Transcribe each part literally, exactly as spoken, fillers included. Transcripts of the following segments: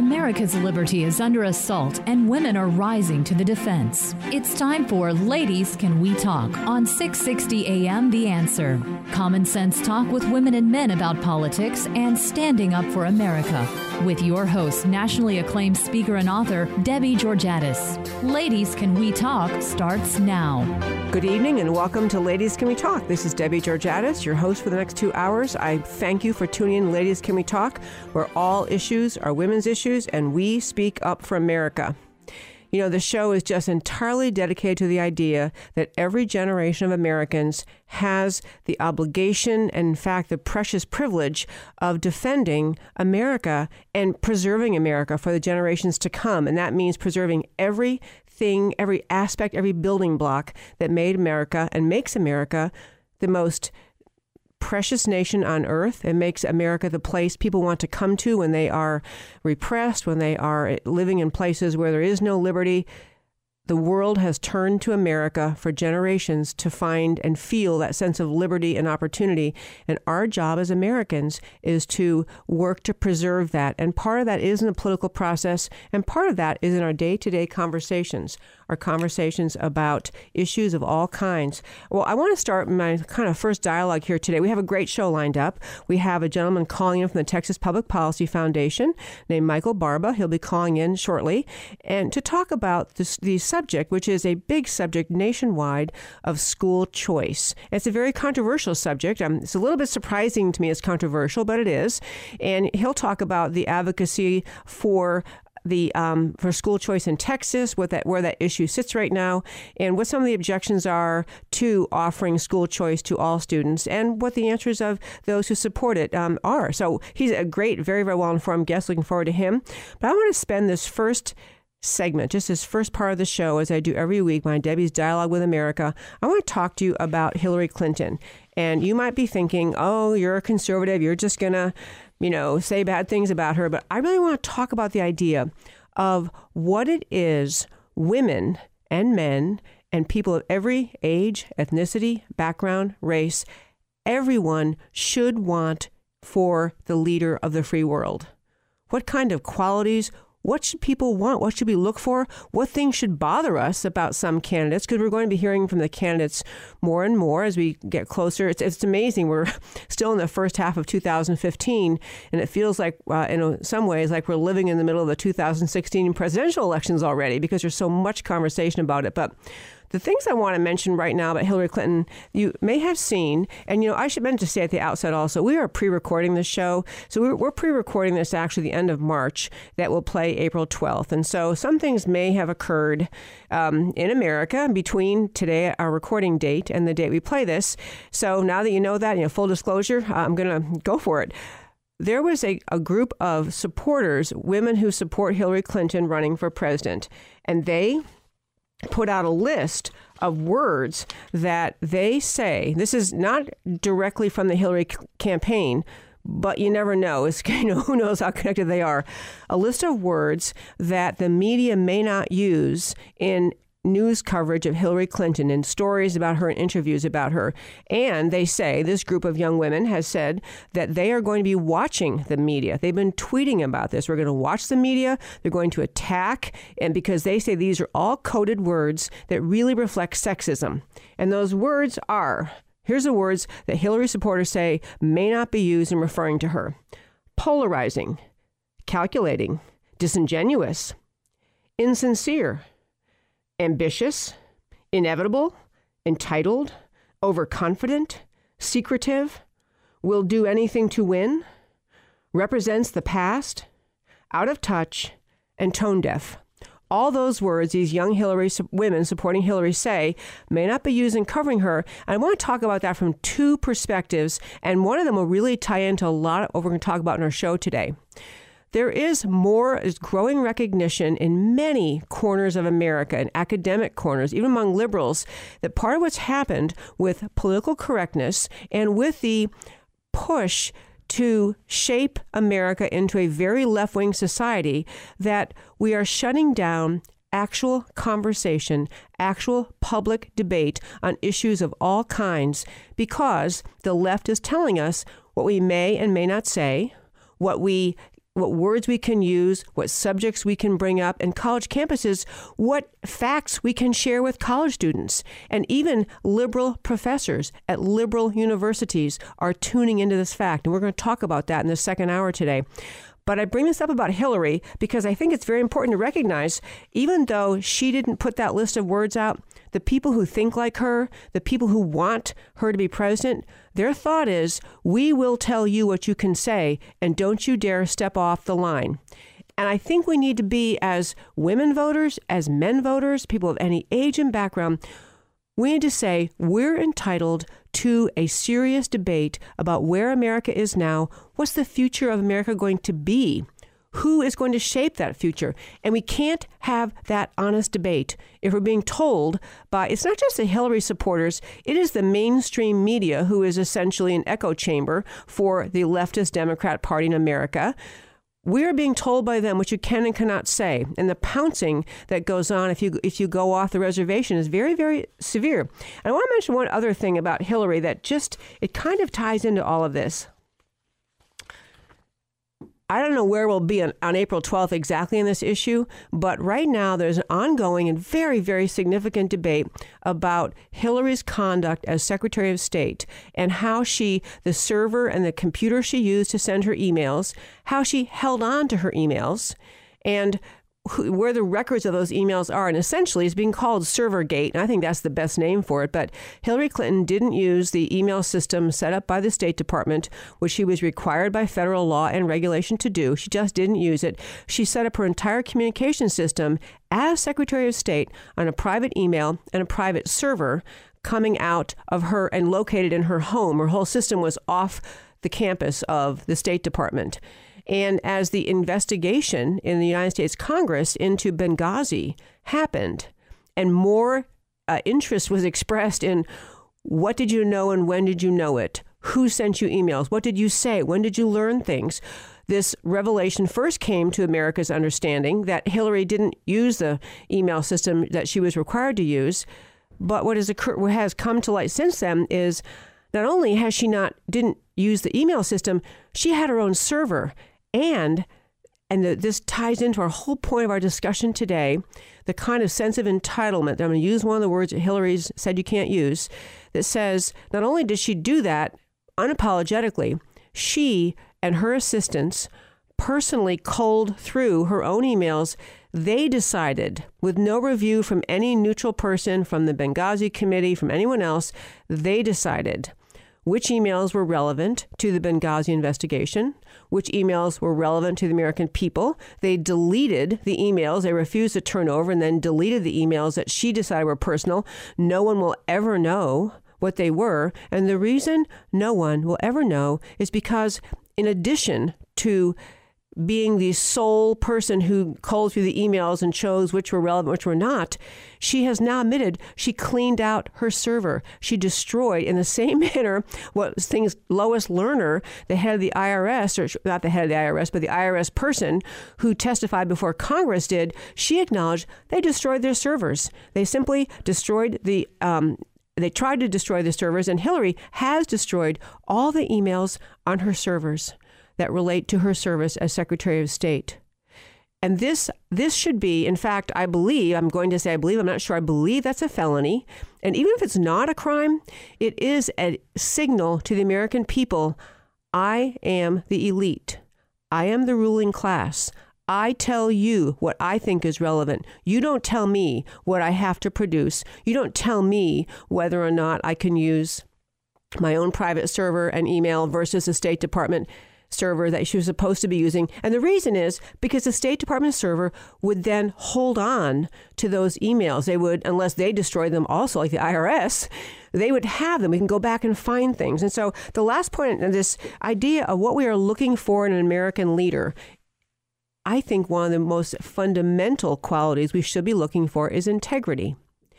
America's liberty is under assault and women are rising to the defense. It's time for Ladies Can We Talk on six sixty A M The Answer. Common sense talk with women and men about politics and standing up for America. With your host, nationally acclaimed speaker and author, Debbie Georgatos. Ladies Can We Talk starts now. Good evening and welcome to Ladies Can We Talk. This is Debbie Georgatos, your host for the next two hours. I thank you for tuning in Ladies Can We Talk, where all issues are women's issues and we speak up for America. You know, the show is just entirely dedicated to the idea that every generation of Americans has the obligation and, in fact, the precious privilege of defending America and preserving America for the generations to come. And that means preserving everything, every aspect, every building block that made America and makes America the most precious nation on earth. It makes America the place people want to come to when they are repressed, when they are living in places where there is no liberty. The world has turned to America for generations to find and feel that sense of liberty and opportunity. And our job as Americans is to work to preserve that. And part of that is in the political process. And part of that is in our day-to-day conversations, our conversations about issues of all kinds. Well, I want to start my kind of first dialogue here today. We have a great show lined up. We have a gentleman calling in from the Texas Public Policy Foundation named Michael Barba. He'll be calling in shortly. And to talk about this, these subject, which is a big subject nationwide of school choice. It's a very controversial subject. Um, it's a little bit surprising to me it's controversial, but it is. And he'll talk about the advocacy for the um, for school choice in Texas, what that where that issue sits right now, and what some of the objections are to offering school choice to all students, and what the answers of those who support it um, are. So he's a great, very, very well-informed guest. Looking forward to him. But I want to spend this first segment, just this first part of the show, as I do every week, my Debbie's Dialogue with America. I want to talk to you about Hillary Clinton. And you might be thinking, oh, you're a conservative, you're just going to, you know, say bad things about her. But I really want to talk about the idea of what it is women and men and people of every age, ethnicity, background, race, everyone should want for the leader of the free world. What kind of qualities, what should people want? What should we look for? What things should bother us about some candidates? Because we're going to be hearing from the candidates more and more as we get closer. It's, it's amazing. We're still in the first half of two thousand fifteen, and it feels like, uh, in some ways, like we're living in the middle of the two thousand sixteen presidential elections already because there's so much conversation about it. But the things I want to mention right now about Hillary Clinton, you may have seen, and you know, I should meant to say at the outset also, we are pre-recording this show. So we're, we're pre-recording this actually the end of March that will play April twelfth. And so some things may have occurred um, in America between today, our recording date, and the date we play this. So now that you know that, you know, full disclosure, I'm going to go for it. There was a, a group of supporters, women who support Hillary Clinton running for president, and they put out a list of words that they say, this is not directly from the Hillary c- campaign, but you never know. It's, you know, who knows how connected they are. A list of words that the media may not use in news coverage of Hillary Clinton and stories about her and interviews about her. And they say, this group of young women has said that they are going to be watching the media. They've been tweeting about this. We're going to watch the media. They're going to attack. And because they say these are all coded words that really reflect sexism. And those words are, here's the words that Hillary supporters say may not be used in referring to her: polarizing, calculating, disingenuous, insincere, ambitious, inevitable, entitled, overconfident, secretive, will do anything to win, represents the past, out of touch, and tone deaf. All those words these young Hillary women supporting Hillary say may not be used in covering her. And I want to talk about that from two perspectives, and one of them will really tie into a lot of what we're going to talk about in our show today. There is more, is growing recognition in many corners of America, in academic corners, even among liberals, that part of what's happened with political correctness and with the push to shape America into a very left-wing society, that we are shutting down actual conversation, actual public debate on issues of all kinds, because the left is telling us what we may and may not say, what we what words we can use, what subjects we can bring up, and college campuses, what facts we can share with college students. And even liberal professors at liberal universities are tuning into this fact. And we're going to talk about that in the second hour today. But I bring this up about Hillary because I think it's very important to recognize, even though she didn't put that list of words out, the people who think like her, the people who want her to be president, their thought is, we will tell you what you can say, and don't you dare step off the line. And I think we need to be, as women voters, as men voters, people of any age and background, we need to say we're entitled to a serious debate about where America is now. What's the future of America going to be? Who is going to shape that future? And we can't have that honest debate if we're being told by, it's not just the Hillary supporters, it is the mainstream media who is essentially an echo chamber for the leftist Democrat Party in America. We are being told by them what you can and cannot say. And the pouncing that goes on if you if you go off the reservation is very, very severe. And I want to mention one other thing about Hillary that just, it kind of ties into all of this. I don't know where we'll be on, on April twelfth exactly in this issue, but right now there's an ongoing and very, very significant debate about Hillary's conduct as Secretary of State and how she, the server and the computer she used to send her emails, how she held on to her emails, and who, where the records of those emails are. And essentially it's being called Servergate, and I think that's the best name for it. But Hillary Clinton didn't use the email system set up by the State Department, which she was required by federal law and regulation to do. She just didn't use it. She set up her entire communication system as Secretary of State on a private email and a private server coming out of her and located in her home. Her whole system was off the campus of the State Department. And as the investigation in the United States Congress into Benghazi happened, and more uh, interest was expressed in what did you know and when did you know it? Who sent you emails? What did you say? When did you learn things? This revelation first came to America's understanding that Hillary didn't use the email system that she was required to use. But what has occurred, what has come to light since then is not only has she not didn't use the email system, she had her own server. And, and the, this ties into our whole point of our discussion today, the kind of sense of entitlement. I'm going to use one of the words that Hillary's said you can't use, that says not only did she do that unapologetically, she and her assistants personally culled through her own emails. They decided, with no review from any neutral person, from the Benghazi Committee, from anyone else, they decided which emails were relevant to the Benghazi investigation, which emails were relevant to the American people. They deleted the emails they refused to turn over and then deleted the emails that she decided were personal. No one will ever know what they were. And the reason no one will ever know is because in addition to being the sole person who culled through the emails and chose which were relevant, which were not, she has now admitted she cleaned out her server. She destroyed, in the same manner, what things Lois Lerner, the head of the I R S, or not the head of the I R S, but the I R S person who testified before Congress did, she acknowledged they destroyed their servers. They simply destroyed the um, They tried to destroy the servers, and Hillary has destroyed all the emails on her servers that relate to her service as Secretary of State. And this this should be, in fact, I believe, I'm going to say I believe, I'm not sure, I believe that's a felony. And even if it's not a crime, it is a signal to the American people, I am the elite. I am the ruling class. I tell you what I think is relevant. You don't tell me what I have to produce. You don't tell me whether or not I can use my own private server and email versus the State Department server that she was supposed to be using. And the reason is because the State Department server would then hold on to those emails. They would, unless they destroyed them also, like the I R S, they would have them. We can go back and find things. And so the last point, this idea of what we are looking for in an American leader, I think one of the most fundamental qualities we should be looking for is integrity.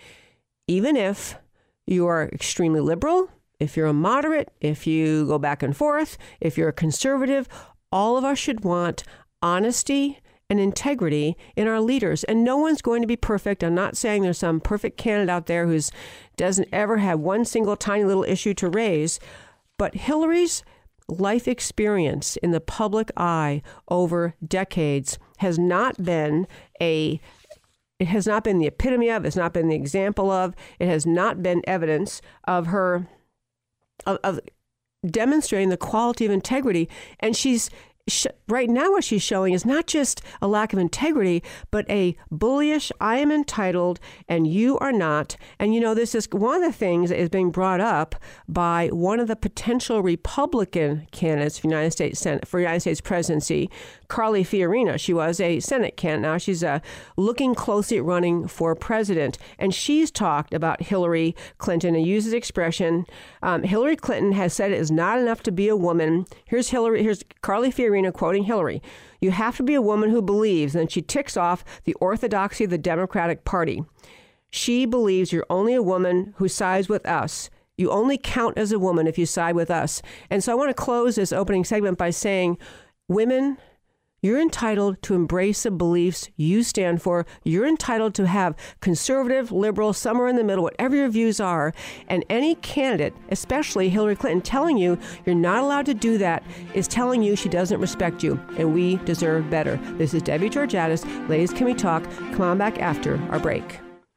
Even if you are extremely liberal, if you're a moderate, if you go back and forth, if you're a conservative, all of us should want honesty and integrity in our leaders. And no one's going to be perfect. I'm not saying there's some perfect candidate out there who doesn't ever have one single tiny little issue to raise. But Hillary's life experience in the public eye over decades has not been a It has not been the epitome of, it's not been the example of, it has not been evidence of her, of, of demonstrating the quality of integrity. And she's, sh- right now what she's showing is not just a lack of integrity, but a bullish, I am entitled and you are not. And you know, this is one of the things that is being brought up by one of the potential Republican candidates for United States Senate, for United States presidency, Carly Fiorina. She was a Senate candidate. Now she's uh, looking closely at running for president. And she's talked about Hillary Clinton and uses the expression, um, Hillary Clinton has said it is not enough to be a woman. Here's Hillary. Here's Carly Fiorina quoting Hillary. You have to be a woman who believes. And then she ticks off the orthodoxy of the Democratic Party. She believes you're only a woman who sides with us. You only count as a woman if you side with us. And so I want to close this opening segment by saying, women, you're entitled to embrace the beliefs you stand for. You're entitled to have conservative, liberal, somewhere in the middle, whatever your views are. And any candidate, especially Hillary Clinton, telling you you're not allowed to do that is telling you she doesn't respect you. And we deserve better. This is Debbie Georgatos. Ladies, Can We Talk? Come on back after our break.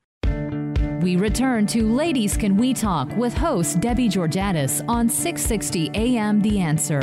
We return to Ladies Can We Talk with host Debbie Georgatos on six sixty A M The Answer.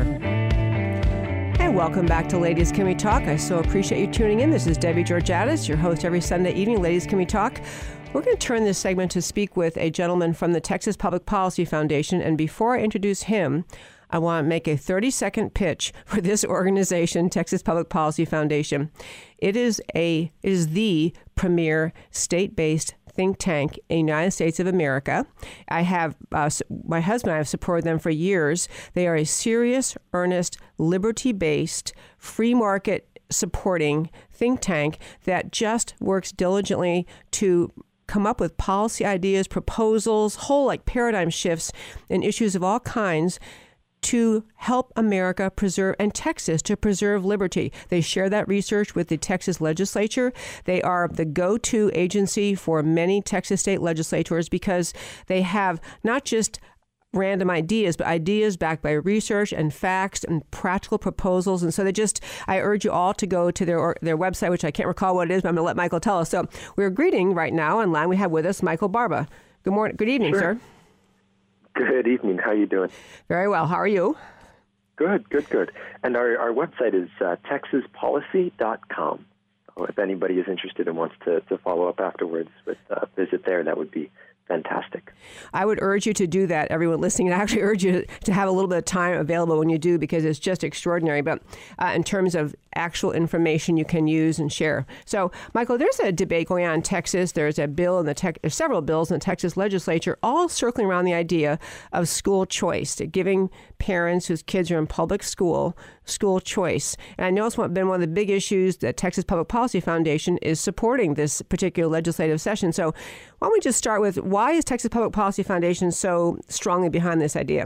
Hey, welcome back to Ladies Can We Talk. I so appreciate you tuning in. This is Debbie Georgatos, your host every Sunday evening. Ladies Can We Talk? We're going to turn this segment to speak with a gentleman from the Texas Public Policy Foundation. And before I introduce him, I want to make a thirty-second pitch for this organization, Texas Public Policy Foundation. It is a it is the premier state-based think tank in the United States of America. I have, uh, my husband and I have supported them for years. They are a serious, earnest, liberty-based, free market supporting think tank that just works diligently to come up with policy ideas, proposals, whole like paradigm shifts in issues of all kinds to help America preserve, and Texas to preserve liberty. They share that research with the Texas legislature. They are the go-to agency for many Texas state legislators because they have not just random ideas, but ideas backed by research and facts and practical proposals. And so they just, I urge you all to go to their or, their website, which I can't recall what it is, but I'm going to let Michael tell us. So we're greeting right now online. We have with us Michael Barba. Good morning. Good evening, sure. sir. Good evening. How are you doing? Very well. How are you? Good, good, good. And our, our website is uh, texas policy dot com. So if anybody is interested and wants to, to follow up afterwards with a visit there, that would be fantastic. I would urge you to do that, everyone listening. And I actually urge you to have a little bit of time available when you do, because it's just extraordinary. But uh, in terms of actual information you can use and share. So, Michael, there's a debate going on in Texas. There's a bill in the tech, there's several bills in the Texas legislature, all circling around the idea of school choice, giving parents whose kids are in public school school choice. And I know it's been one of the big issues that Texas Public Policy Foundation is supporting this particular legislative session. So why don't we just start with, why is Texas Public Policy Foundation so strongly behind this idea?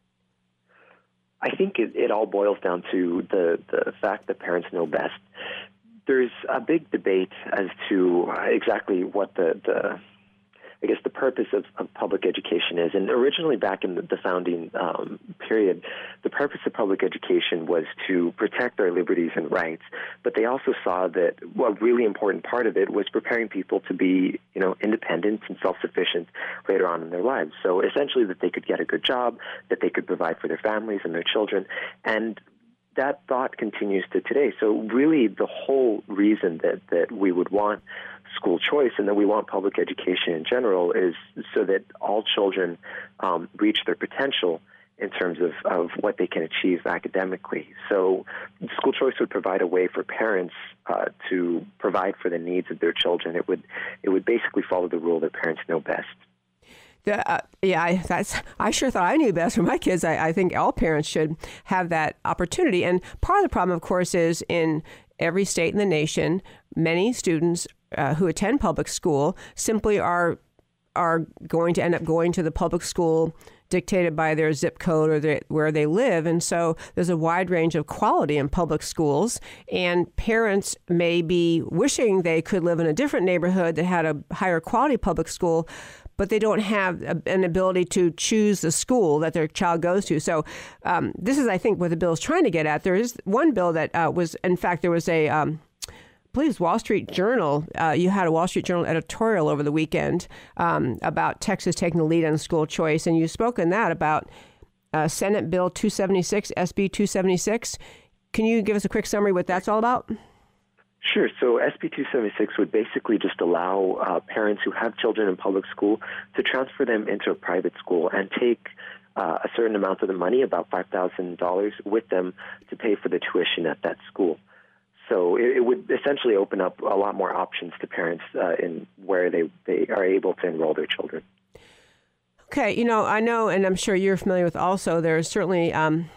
I think it, it all boils down to the, the fact that parents know best. There's a big debate as to exactly what the, the I guess, the purpose of, of public education is. And originally back in the, the founding um, period, the purpose of public education was to protect our liberties and rights. But they also saw that well, a really important part of it was preparing people to be, you know, independent and self-sufficient later on in their lives. So essentially that they could get a good job, that they could provide for their families and their children. And that thought continues to today. So really the whole reason that, that we would want school choice and that we want public education in general is so that all children um, reach their potential in terms of, of what they can achieve academically. So school choice would provide a way for parents uh, to provide for the needs of their children. It would it would basically follow the rule that parents know best. The, uh, yeah, I, that's. I sure thought I knew best for my kids. I, I think all parents should have that opportunity. And part of the problem, of course, is in every state in the nation, many students uh, who attend public school simply are are going to end up going to the public school dictated by their zip code or their, where they live. And so there's a wide range of quality in public schools. And parents may be wishing they could live in a different neighborhood that had a higher quality public school. but they don't have a, an ability to choose the school that their child goes to. So um, this is, I think, what the bill is trying to get at. There is one bill that uh, was, in fact, there was a, um, I believe it's Wall Street Journal. Uh, you had a Wall Street Journal editorial over the weekend um, about Texas taking the lead on school choice, and you spoke in that about uh, Senate Bill two seventy-six, S B two seventy-six. Can you give us a quick summary what that's all about? Sure. So S B two seventy-six would basically just allow uh, parents who have children in public school to transfer them into a private school and take uh, a certain amount of the money, about five thousand dollars, with them to pay for the tuition at that school. So it, it would essentially open up a lot more options to parents uh, in where they, they are able to enroll their children. Okay. You know, I know, and I'm sure you're familiar with also, there's certainly um,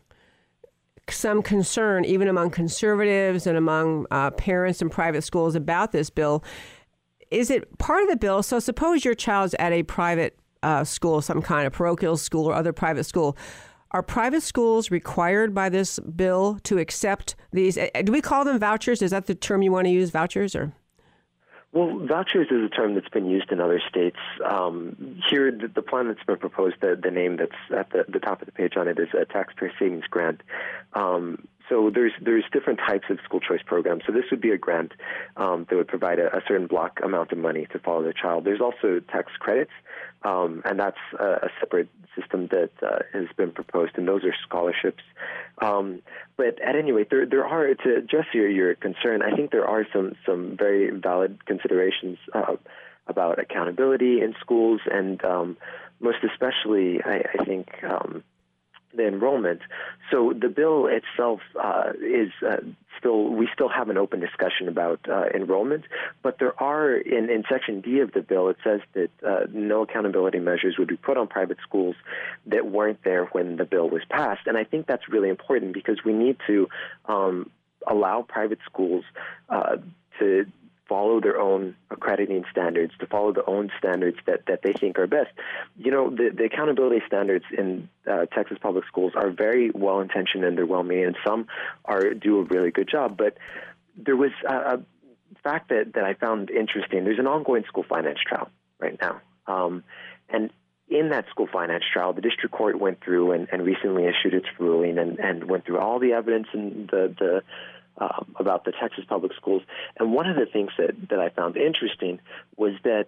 some concern, even among conservatives and among uh, parents in private schools about this bill. Is it part of the bill? So suppose your child's at a private uh, school, some kind of parochial school or other private school. Are private schools required by this bill to accept these? Do we call them vouchers? Is that the term you want to use, vouchers? Or Well, vouchers is a term that's been used in other states. Um, here, the, the plan that's been proposed, the, the name that's at the, the top of the page on it is a taxpayer savings grant. Um, so there's there's different types of school choice programs. So this would be a grant um, that would provide a, a certain block amount of money to follow the child. There's also tax credits, um, and that's a, a separate system that uh, has been proposed, and those are scholarships. Um, but at any rate, there there are, to address your, your concern, I think there are some, some very valid considerations uh, about accountability in schools, and um, most especially, I, I think, um, the enrollment. So the bill itself uh, is uh, still, we still have an open discussion about uh, enrollment, but there are, in, in Section D of the bill, it says that uh, no accountability measures would be put on private schools that weren't there when the bill was passed. And I think that's really important because we need to um, allow private schools uh, to follow their own accrediting standards, to follow their own standards that, that they think are best. You know, the, the accountability standards in uh, Texas public schools are very well-intentioned and they're well-made, and some are do a really good job. But there was a, a fact that, that I found interesting. There's an ongoing school finance trial right now. Um, and in that school finance trial, the district court went through and, and recently issued its ruling and, and went through all the evidence and the, the Um, about the Texas public schools. And one of the things that, that I found interesting was that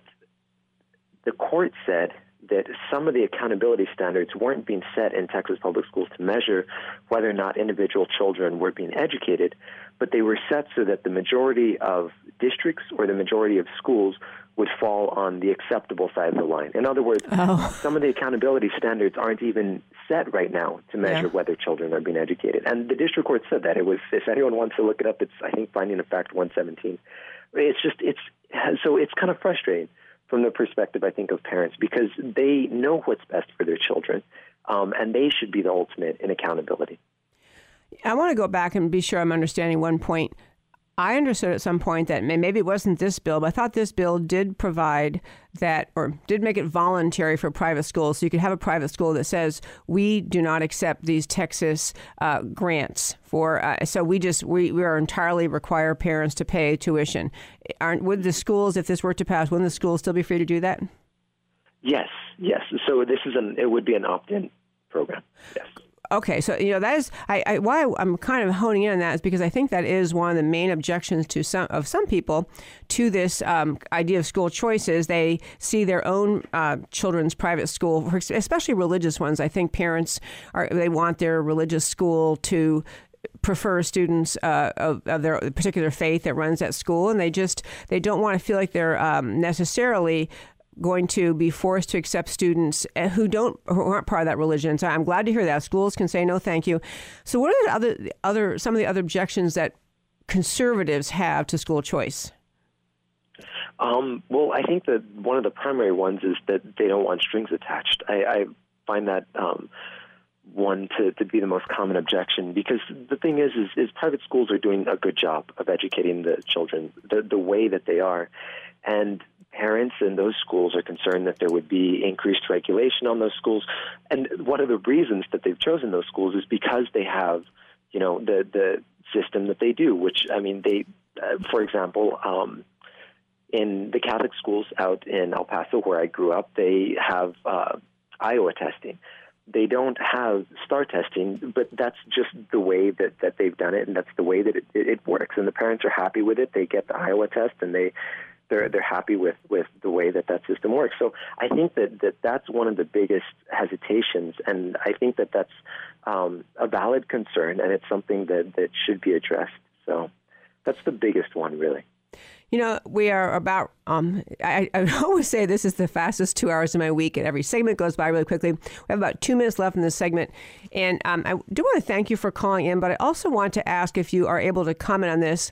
the court said that some of the accountability standards weren't being set in Texas public schools to measure whether or not individual children were being educated, but they were set so that the majority of districts or the majority of schools would fall on the acceptable side of the line. In other words, oh. some of the accountability standards aren't even set right now to measure yeah. whether children are being educated. And the district court said that. It was, if anyone wants to look it up, it's, I think, Finding of Fact one seventeen. It's just, it's, so it's kind of frustrating from the perspective, I think, of parents, because they know what's best for their children, um, and they should be the ultimate in accountability. I want to go back and be sure I'm understanding one point. I understood at some point that maybe it wasn't this bill, but I thought this bill did provide that, or did make it voluntary for private schools. So you could have a private school that says, we do not accept these Texas uh, grants for, uh, so we just, we, we are entirely require parents to pay tuition. Aren't, would the schools, if this were to pass, wouldn't the schools still be free to do that? Yes, yes. So this is an, it would be an opt-in program, yes. Okay, so you know that is I, I why I'm kind of honing in on that is because I think that is one of the main objections to some of some people to this um, idea of school choices. They see their own uh, children's private school, especially religious ones. I think parents are they want their religious school to prefer students uh, of, of their particular faith that runs that school, and they just they don't want to feel like they're um, necessarily going to be forced to accept students who don't who aren't part of that religion. So I'm glad to hear that schools can say no, thank you. So what are the other other some of the other objections that conservatives have to school choice? Um, well, I think that one of the primary ones is that they don't want strings attached. I, I find that um, one to, to be the most common objection, because the thing is, is, is private schools are doing a good job of educating the children the, the way that they are. And parents in those schools are concerned that there would be increased regulation on those schools. And one of the reasons that they've chosen those schools is because they have, you know, the, the system that they do, which, I mean, they, uh, for example, um, in the Catholic schools out in El Paso, where I grew up, they have uh, Iowa testing. They don't have STAR testing, but that's just the way that, that they've done it, and that's the way that it, it works. And the parents are happy with it. They get the Iowa test, and they they're they're happy with, with the way that that system works. So I think that, that that's one of the biggest hesitations, and I think that that's um, a valid concern, and it's something that, that should be addressed. So that's the biggest one, really. You know, we are about, um, I, I always say this is the fastest two hours of my week, and every segment goes by really quickly. We have about two minutes left in this segment. And um, I do want to thank you for calling in, but I also want to ask if you are able to comment on this.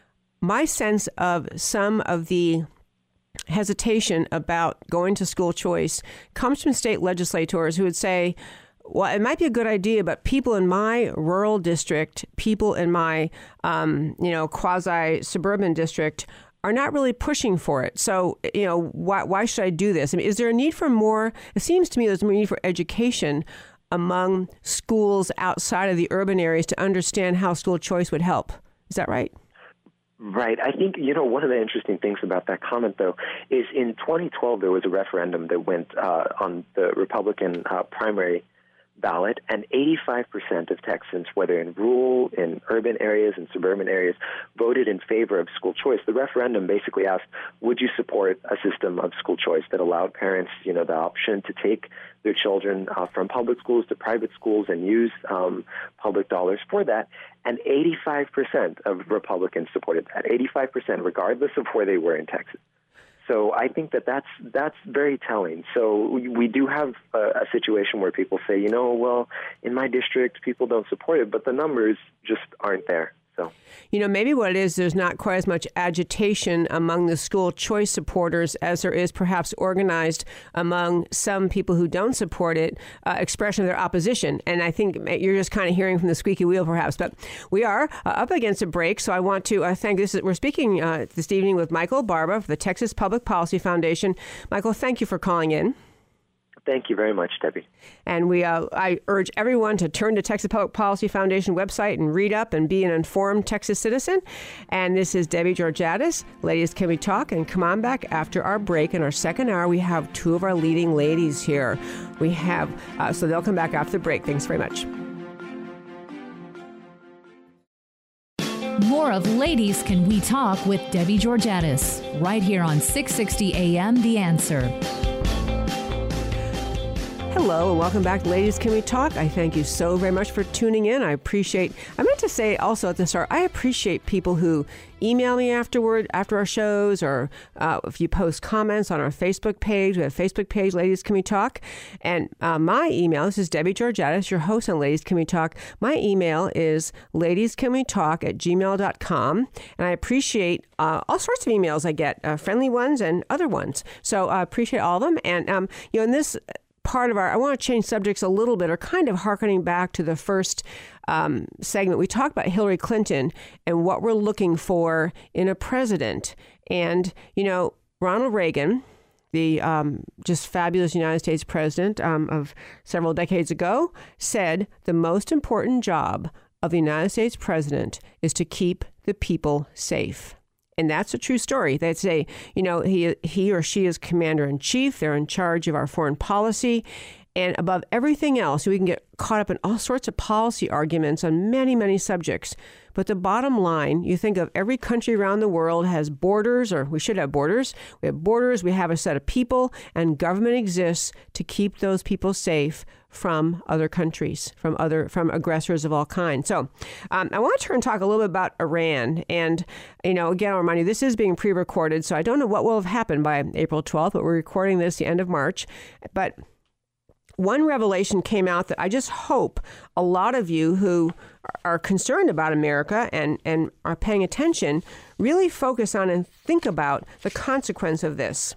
My sense of some of the hesitation about going to school choice comes from state legislators who would say, well, it might be a good idea, but people in my rural district, people in my, um, you know, quasi-suburban district are not really pushing for it. So, you know, why, why should I do this? I mean, is there a need for more? It seems to me there's more need for education among schools outside of the urban areas to understand how school choice would help. Is that right? Right. I think, you know, one of the interesting things about that comment, though, is in twenty twelve, there was a referendum that went uh, on the Republican uh, primary ballot, and eighty-five percent of Texans, whether in rural, in urban areas, and suburban areas, voted in favor of school choice. The referendum basically asked, would you support a system of school choice that allowed parents, you know, the option to take their children uh, from public schools to private schools and use um, public dollars for that? And eighty-five percent of Republicans supported that, eighty-five percent, regardless of where they were in Texas. So I think that that's, that's very telling. So we, we do have a, a situation where people say, you know, well, in my district, people don't support it, but the numbers just aren't there. So, you know, maybe what it is, there's not quite as much agitation among the school choice supporters as there is perhaps organized among some people who don't support it, uh, expression of their opposition. And I think you're just kind of hearing from the squeaky wheel, perhaps. But we are uh, up against a break, so I want to uh, thank this. We're speaking uh, this evening with Michael Barba of the Texas Public Policy Foundation. Michael, thank you for calling in. Thank you very much, Debbie. And we, uh, I urge everyone to turn to Texas Public Policy Foundation website and read up and be an informed Texas citizen. And this is Debbie Georgatos. Ladies, can we talk? And come on back after our break. In our second hour, we have two of our leading ladies here. We have, uh, so they'll come back after the break. Thanks very much. More of Ladies Can We Talk with Debbie Georgatos, right here on six sixty A M The Answer. Hello and welcome back to Ladies Can We Talk. I thank you so very much for tuning in. I appreciate, I meant to say also at the start, I appreciate people who email me afterward, after our shows, or uh, if you post comments on our Facebook page. We have a Facebook page, Ladies Can We Talk. And uh, my email, this is Debbie Georgatos, your host on Ladies Can We Talk. My email is ladiescanwetalk at gmail dot com. And I appreciate uh, all sorts of emails I get, uh, friendly ones and other ones. So I appreciate all of them. And, um, you know, in this part of our, I want to change subjects a little bit, or kind of hearkening back to the first um, segment. We talked about Hillary Clinton and what we're looking for in a president. And, you know, Ronald Reagan, the um, just fabulous United States president um, of several decades ago, said the most important job of the United States president is to keep the people safe. And that's a true story. They say, you know, he he or she is commander in chief. They're in charge of our foreign policy. And above everything else, we can get caught up in all sorts of policy arguments on many, many subjects. But the bottom line, you think of every country around the world has borders, or we should have borders. We have borders, we have a set of people, and government exists to keep those people safe from other countries, from other from aggressors of all kinds. So um, I want to turn and talk a little bit about Iran. And, you know, again, I'll remind you, this is being pre-recorded, so I don't know what will have happened by April twelfth, but we're recording this the end of March. But one revelation came out that I just hope a lot of you who are concerned about America and, and are paying attention really focus on and think about the consequence of this.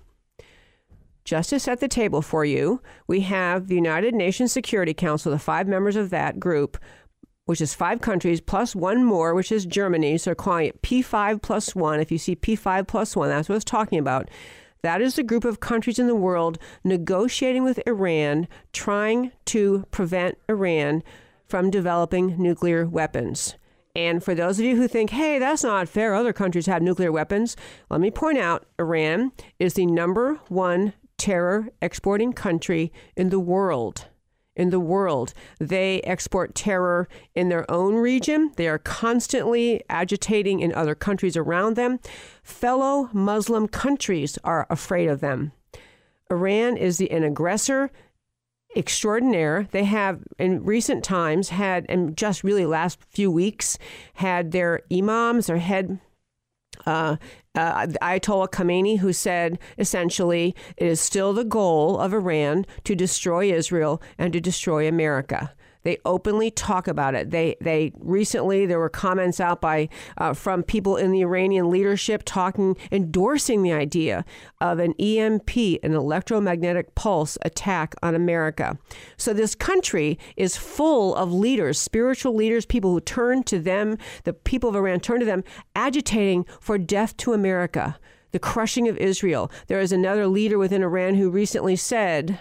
Just to set the table for you, we have the United Nations Security Council, the five members of that group, which is five countries plus one more, which is Germany. So they're calling it P five plus one. If you see P five plus one, that's what it's talking about. That is the group of countries in the world negotiating with Iran, trying to prevent Iran from developing nuclear weapons. And for those of you who think, hey, that's not fair, other countries have nuclear weapons, let me point out Iran is the number one terror exporting country in the world. In the world, they export terror in their own region. They are constantly agitating in other countries around them. Fellow Muslim countries are afraid of them. Iran is the, an aggressor extraordinaire. They have in recent times had, and just really last few weeks, had their imams, their head uh, uh, Ayatollah Khamenei, who said essentially it is still the goal of Iran to destroy Israel and to destroy America. They openly talk about it. They they recently there were comments out by uh, from people in the Iranian leadership talking, endorsing the idea of an E M P, an electromagnetic pulse attack on America. So this country is full of leaders, spiritual leaders, people who turn to them. The people of Iran turn to them, agitating for death to America, the crushing of Israel. There is another leader within Iran who recently said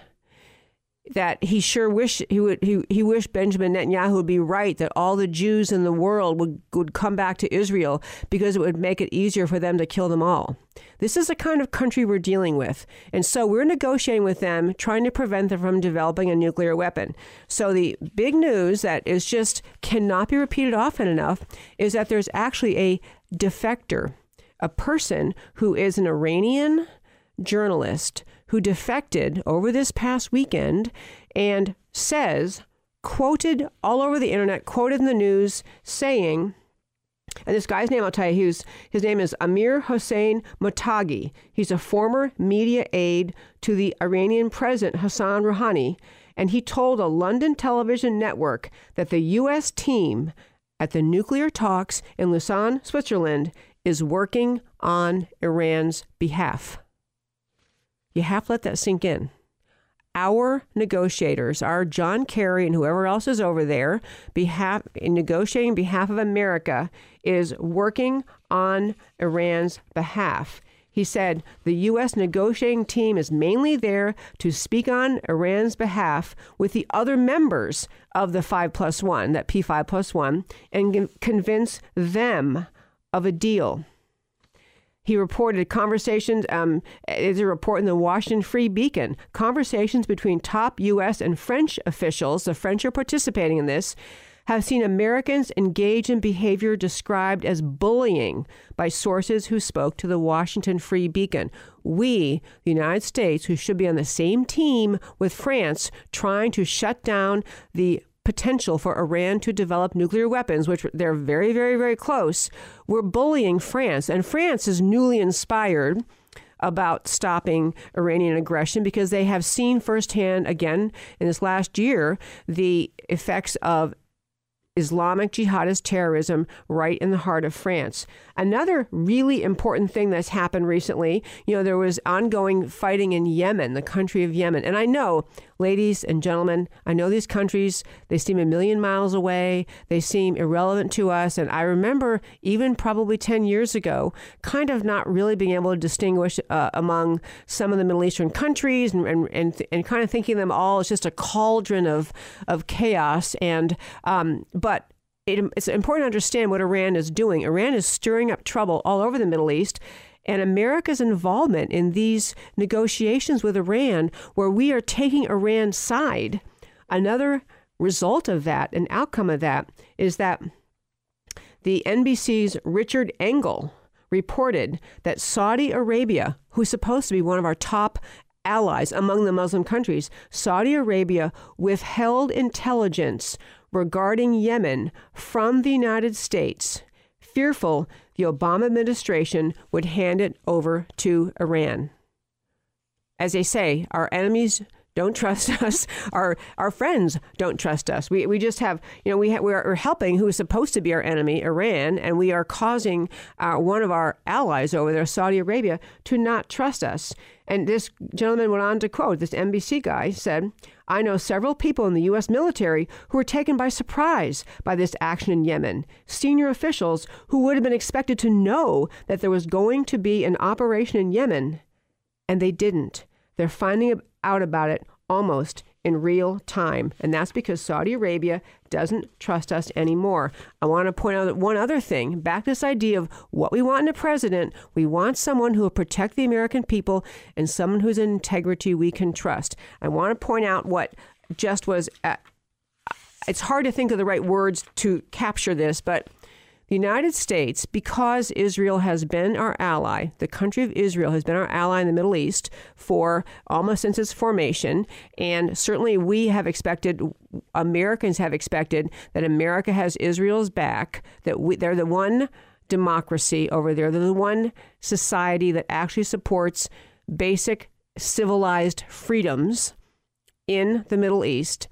that he sure wish he would he, he wished Benjamin Netanyahu would be right, that all the Jews in the world would, would come back to Israel because it would make it easier for them to kill them all. This is the kind of country we're dealing with. And so we're negotiating with them, trying to prevent them from developing a nuclear weapon. So the big news that is just cannot be repeated often enough is that there's actually a defector, a person who is an Iranian journalist who defected over this past weekend and says, quoted all over the internet, quoted in the news, saying, and this guy's name, I'll tell you, he was, his name is Amir Hossein Motagi. He's a former media aide to the Iranian president, Hassan Rouhani, and he told a London television network that the U S team at the nuclear talks in Lausanne, Switzerland, is working on Iran's behalf. You have to let that sink in. Our negotiators, our John Kerry and whoever else is over there, behalf, in negotiating on behalf of America, is working on Iran's behalf. He said the U S negotiating team is mainly there to speak on Iran's behalf with the other members of the five plus one, that P five plus one, and convince them of a deal. He reported conversations, um, is a report in the Washington Free Beacon, conversations between top U S and French officials, the French are participating in this, have seen Americans engage in behavior described as bullying by sources who spoke to the Washington Free Beacon. We, the United States, who should be on the same team with France, trying to shut down the potential for Iran to develop nuclear weapons, which they're very, very, very close. We're bullying France, and France is newly inspired about stopping Iranian aggression because they have seen firsthand, again, in this last year, the effects of Islamic jihadist terrorism right in the heart of France. Another really important thing that's happened recently, you know, there was ongoing fighting in Yemen, the country of Yemen. And I know, ladies and gentlemen, I know these countries, they seem a million miles away. They seem irrelevant to us. And I remember even probably ten years ago, kind of not really being able to distinguish uh, among some of the Middle Eastern countries and, and, and, and kind of thinking them all as just a cauldron of, of chaos. And, um, but it, it's important to understand what Iran is doing. Iran is stirring up trouble all over the Middle East. And America's involvement in these negotiations with Iran, where we are taking Iran's side, another result of that, an outcome of that, is that the N B C's Richard Engel reported that Saudi Arabia, who's supposed to be one of our top allies among the Muslim countries, Saudi Arabia withheld intelligence regarding Yemen from the United States, fearful the Obama administration would hand it over to Iran. As they say, our enemies don't trust us. Our our friends don't trust us. We we just have, you know, we ha- we're helping who is supposed to be our enemy, Iran, and we are causing uh, one of our allies over there, Saudi Arabia, to not trust us. And this gentleman went on to quote, this N B C guy said, "I know several people in the U S military who were taken by surprise by this action in Yemen. Senior officials who would have been expected to know that there was going to be an operation in Yemen, and they didn't. They're finding out about it almost in real time. And that's because Saudi Arabia doesn't trust us anymore. I want to point out one other thing. Back to this idea of what we want in a president. We want someone who will protect the American people and someone whose integrity we can trust. I want to point out what just was, uh, it's hard to think of the right words to capture this, but the United States, because Israel has been our ally, the country of Israel has been our ally in the Middle East for almost since its formation. And certainly we have expected, Americans have expected that America has Israel's back, that we, they're the one democracy over there. They're the one society that actually supports basic civilized freedoms in the Middle East.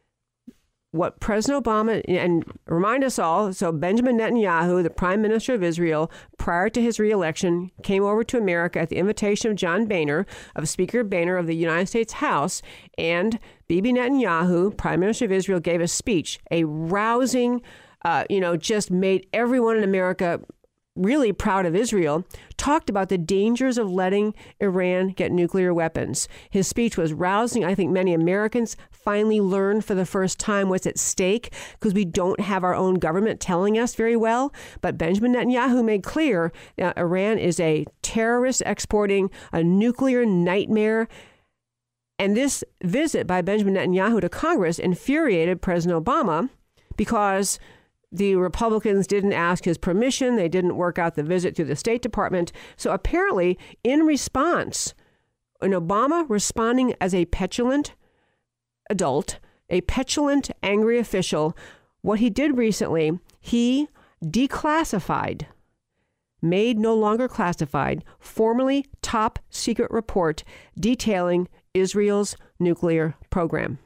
What President Obama, and remind us all, so Benjamin Netanyahu, the prime minister of Israel, prior to his reelection, came over to America at the invitation of John Boehner, of Speaker Boehner of the United States House, and Bibi Netanyahu, prime minister of Israel, gave a speech, a rousing, uh, you know, just made everyone in America really proud of Israel, talked about the dangers of letting Iran get nuclear weapons. His speech was rousing. I think many Americans finally learned for the first time what's at stake because we don't have our own government telling us very well. But Benjamin Netanyahu made clear that Iran is a terrorist exporting a nuclear nightmare. And this visit by Benjamin Netanyahu to Congress infuriated President Obama because the Republicans didn't ask his permission. They didn't work out the visit through the State Department. So apparently, in response, an Obama responding as a petulant adult, a petulant, angry official, what he did recently, he declassified, made no longer classified, formerly top secret report detailing Israel's nuclear program.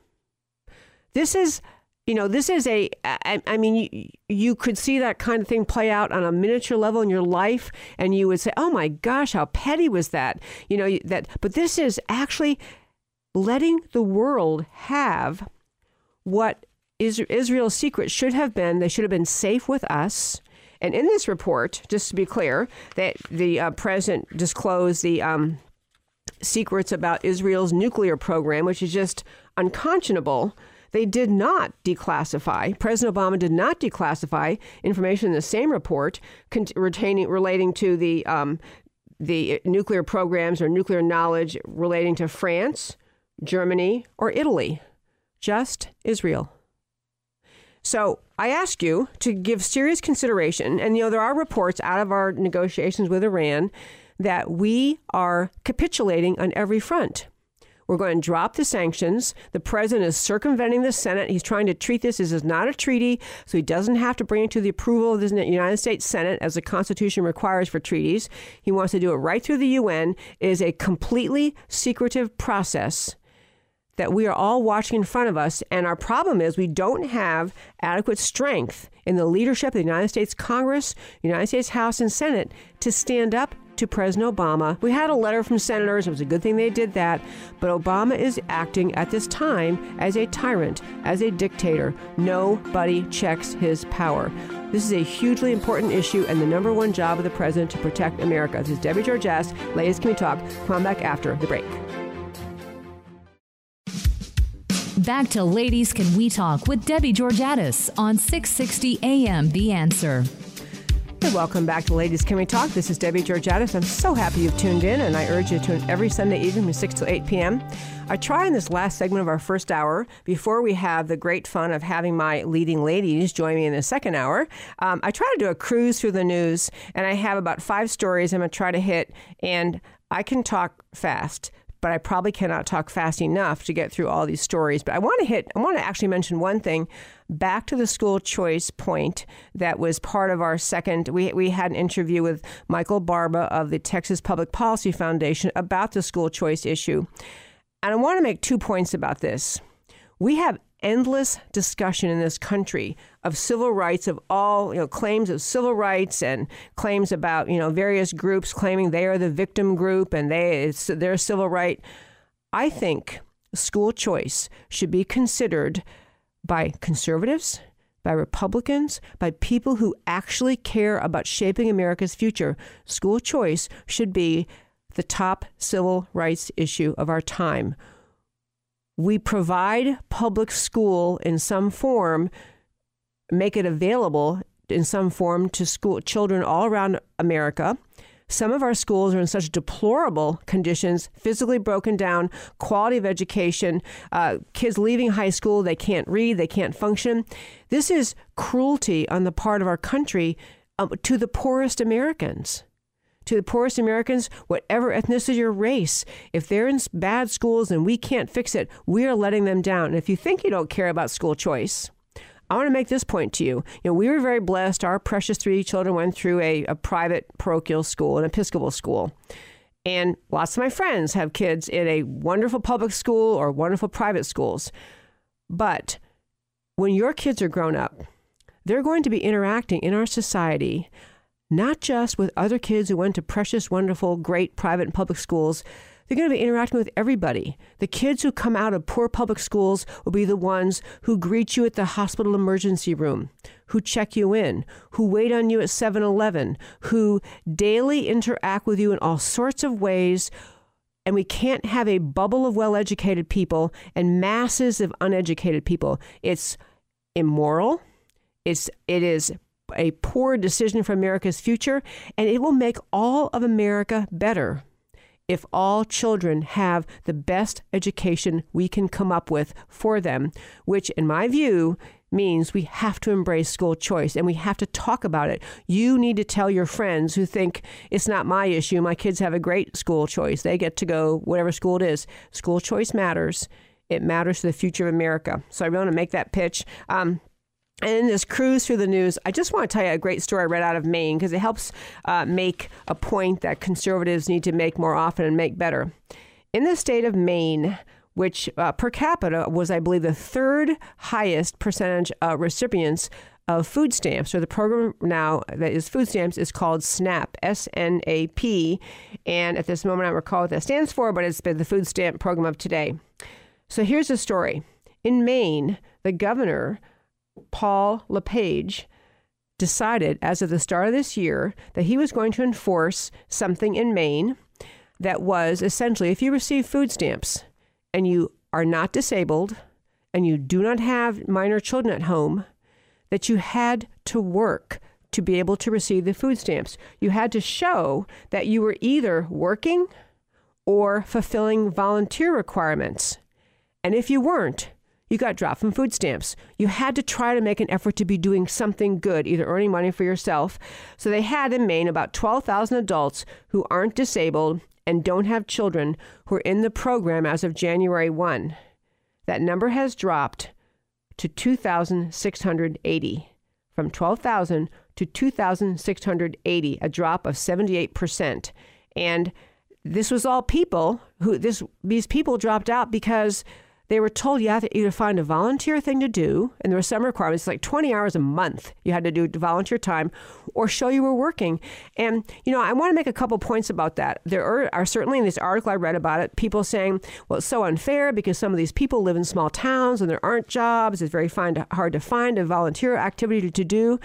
This is You know, this is a, I, I mean, you, you could see that kind of thing play out on a miniature level in your life, and you would say, oh my gosh, how petty was that? You know, that, but this is actually letting the world have what is, Israel's secret should have been. They should have been safe with us. And in this report, just to be clear, that the uh, president disclosed the um, secrets about Israel's nuclear program, which is just unconscionable. They did not declassify. President Obama did not declassify information in the same report cont- retaining relating to the um, the nuclear programs or nuclear knowledge relating to France, Germany, or Italy. Just Israel. So I ask you to give serious consideration, and you know there are reports out of our negotiations with Iran that we are capitulating on every front. We're going to drop the sanctions. The president is circumventing the Senate. He's trying to treat this as not a treaty, so he doesn't have to bring it to the approval of the United States Senate as the Constitution requires for treaties. He wants to do it right through the U N. It is a completely secretive process that we are all watching in front of us. And our problem is we don't have adequate strength in the leadership of the United States Congress, United States House, and Senate to stand up to President Obama. We had a letter from senators. It was a good thing they did that. But Obama is acting at this time as a tyrant, as a dictator. Nobody checks his power. This is a hugely important issue and the number one job of the president to protect America. This is Debbie Georgatos. Ladies, can we talk? Come on back after the break. Back to Ladies Can We Talk with Debbie Georgatos on six sixty A M The Answer. Hey, welcome back to Ladies Can We Talk. This is Debbie Georgatos. I'm so happy you've tuned in, and I urge you to tune every Sunday evening from six to eight p.m. I try in this last segment of our first hour, before we have the great fun of having my leading ladies join me in the second hour, um, I try to do a cruise through the news, and I have about five stories I'm going to try to hit, and I can talk fast, but I probably cannot talk fast enough to get through all these stories. But I want to hit, I want to actually mention one thing back to the school choice point that was part of our second. We, we had an interview with Michael Barba of the Texas Public Policy Foundation about the school choice issue. And I want to make two points about this. We have endless discussion in this country of civil rights, of all, you know, claims of civil rights and claims about, you know, various groups claiming they are the victim group and they it's their civil right. I think school choice should be considered by conservatives, by Republicans, by people who actually care about shaping America's future. School choice should be the top civil rights issue of our time. we provide public school in some form, make it available in some form to school children all around America. Some of our schools are in such deplorable conditions, physically broken down, quality of education, uh, kids leaving high school, they can't read, they can't function. This is cruelty on the part of our country um, to the poorest Americans. To the poorest Americans, whatever ethnicity or race, if they're in bad schools and we can't fix it, we are letting them down. And if you think you don't care about school choice, I want to make this point to you. You know, we were very blessed. Our precious three children went through a, a private parochial school, an Episcopal school. And lots of my friends have kids in a wonderful public school or wonderful private schools. But when your kids are grown up, they're going to be interacting in our society, not just with other kids who went to precious, wonderful, great private and public schools. They're going to be interacting with everybody. The kids who come out of poor public schools will be the ones who greet you at the hospital emergency room, who check you in, who wait on you at seven eleven, who daily interact with you in all sorts of ways. And we can't have a bubble of well-educated people and masses of uneducated people. It's immoral. It's, it is a poor decision for America's future, and it will make all of America better if all children have the best education we can come up with for them, which in my view means we have to embrace school choice and we have to talk about it. You need to tell your friends who think it's not my issue. My kids have a great school choice. They get to go whatever school it is. School choice matters. It matters to the future of America. So I really want to make that pitch. Um, And in this cruise through the news, I just want to tell you a great story I read out of Maine because it helps uh, make a point that conservatives need to make more often and make better. In the state of Maine, which uh, per capita was, I believe, the third highest percentage uh, recipients of food stamps, or the program now that is food stamps is called SNAP, S N A P. And at this moment, I don't recall what that stands for, but it's been the food stamp program of today. So here's the story. In Maine, the governor, Paul LePage, decided as of the start of this year that he was going to enforce something in Maine that was essentially, if you receive food stamps and you are not disabled and you do not have minor children at home, that you had to work to be able to receive the food stamps. You had to show that you were either working or fulfilling volunteer requirements. And if you weren't, you got dropped from food stamps. You had to try to make an effort to be doing something good, either earning money for yourself. So they had in Maine about twelve thousand adults who aren't disabled and don't have children who are in the program as of January first. That number has dropped to two thousand six hundred eighty, from twelve thousand to two thousand six hundred eighty, a drop of seventy-eight percent. And this was all people who, this these people dropped out because they were told you had to either find a volunteer thing to do, and there were some requirements, like twenty hours a month you had to do volunteer time, or show you were working. And, you know, I want to make a couple points about that. There are, are certainly in this article I read about it, people saying, well, it's so unfair because some of these people live in small towns and there aren't jobs. It's very find, hard to find a volunteer activity to do.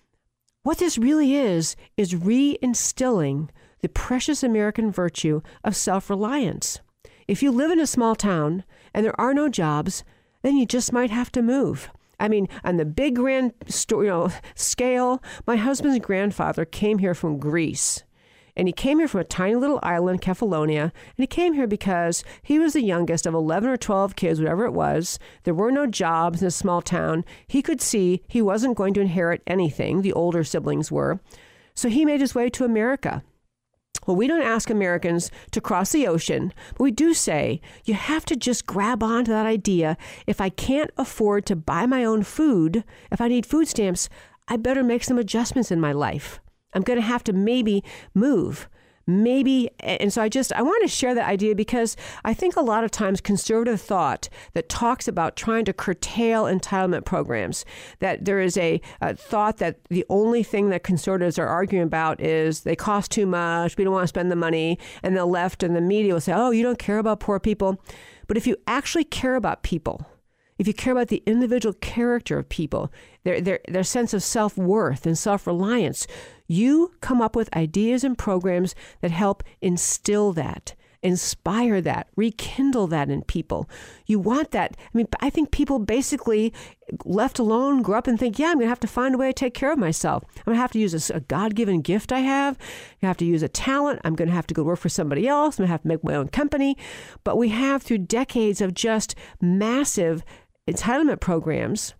What this really is, is reinstilling the precious American virtue of self-reliance. If you live in a small town and there are no jobs, then you just might have to move. I mean, on the big grand sto- you know, scale, my husband's grandfather came here from Greece. And he came here from a tiny little island, Kefalonia. And he came here because he was the youngest of eleven or twelve kids, whatever it was. There were no jobs in a small town. He could see he wasn't going to inherit anything. The older siblings were. So he made his way to America. Well, we don't ask Americans to cross the ocean, but we do say you have to just grab onto that idea. If I can't afford to buy my own food, if I need food stamps, I better make some adjustments in my life. I'm going to have to maybe move. Maybe, and so I just, I want to share that idea because I think a lot of times conservative thought that talks about trying to curtail entitlement programs, that there is a, a thought that the only thing that conservatives are arguing about is they cost too much, we don't want to spend the money, and the left and the media will say, oh, you don't care about poor people. But if you actually care about people, if you care about the individual character of people, their, their, their sense of self-worth and self-reliance, you come up with ideas and programs that help instill that. inspire that, rekindle that in people. You want that. I mean, I think people basically left alone grow up and think, yeah, I'm going to have to find a way to take care of myself. I'm going to have to use a, a God-given gift I have. I have to use a talent. I'm going to have to go work for somebody else. I'm going to have to make my own company. But we have, through decades of just massive entitlement programs,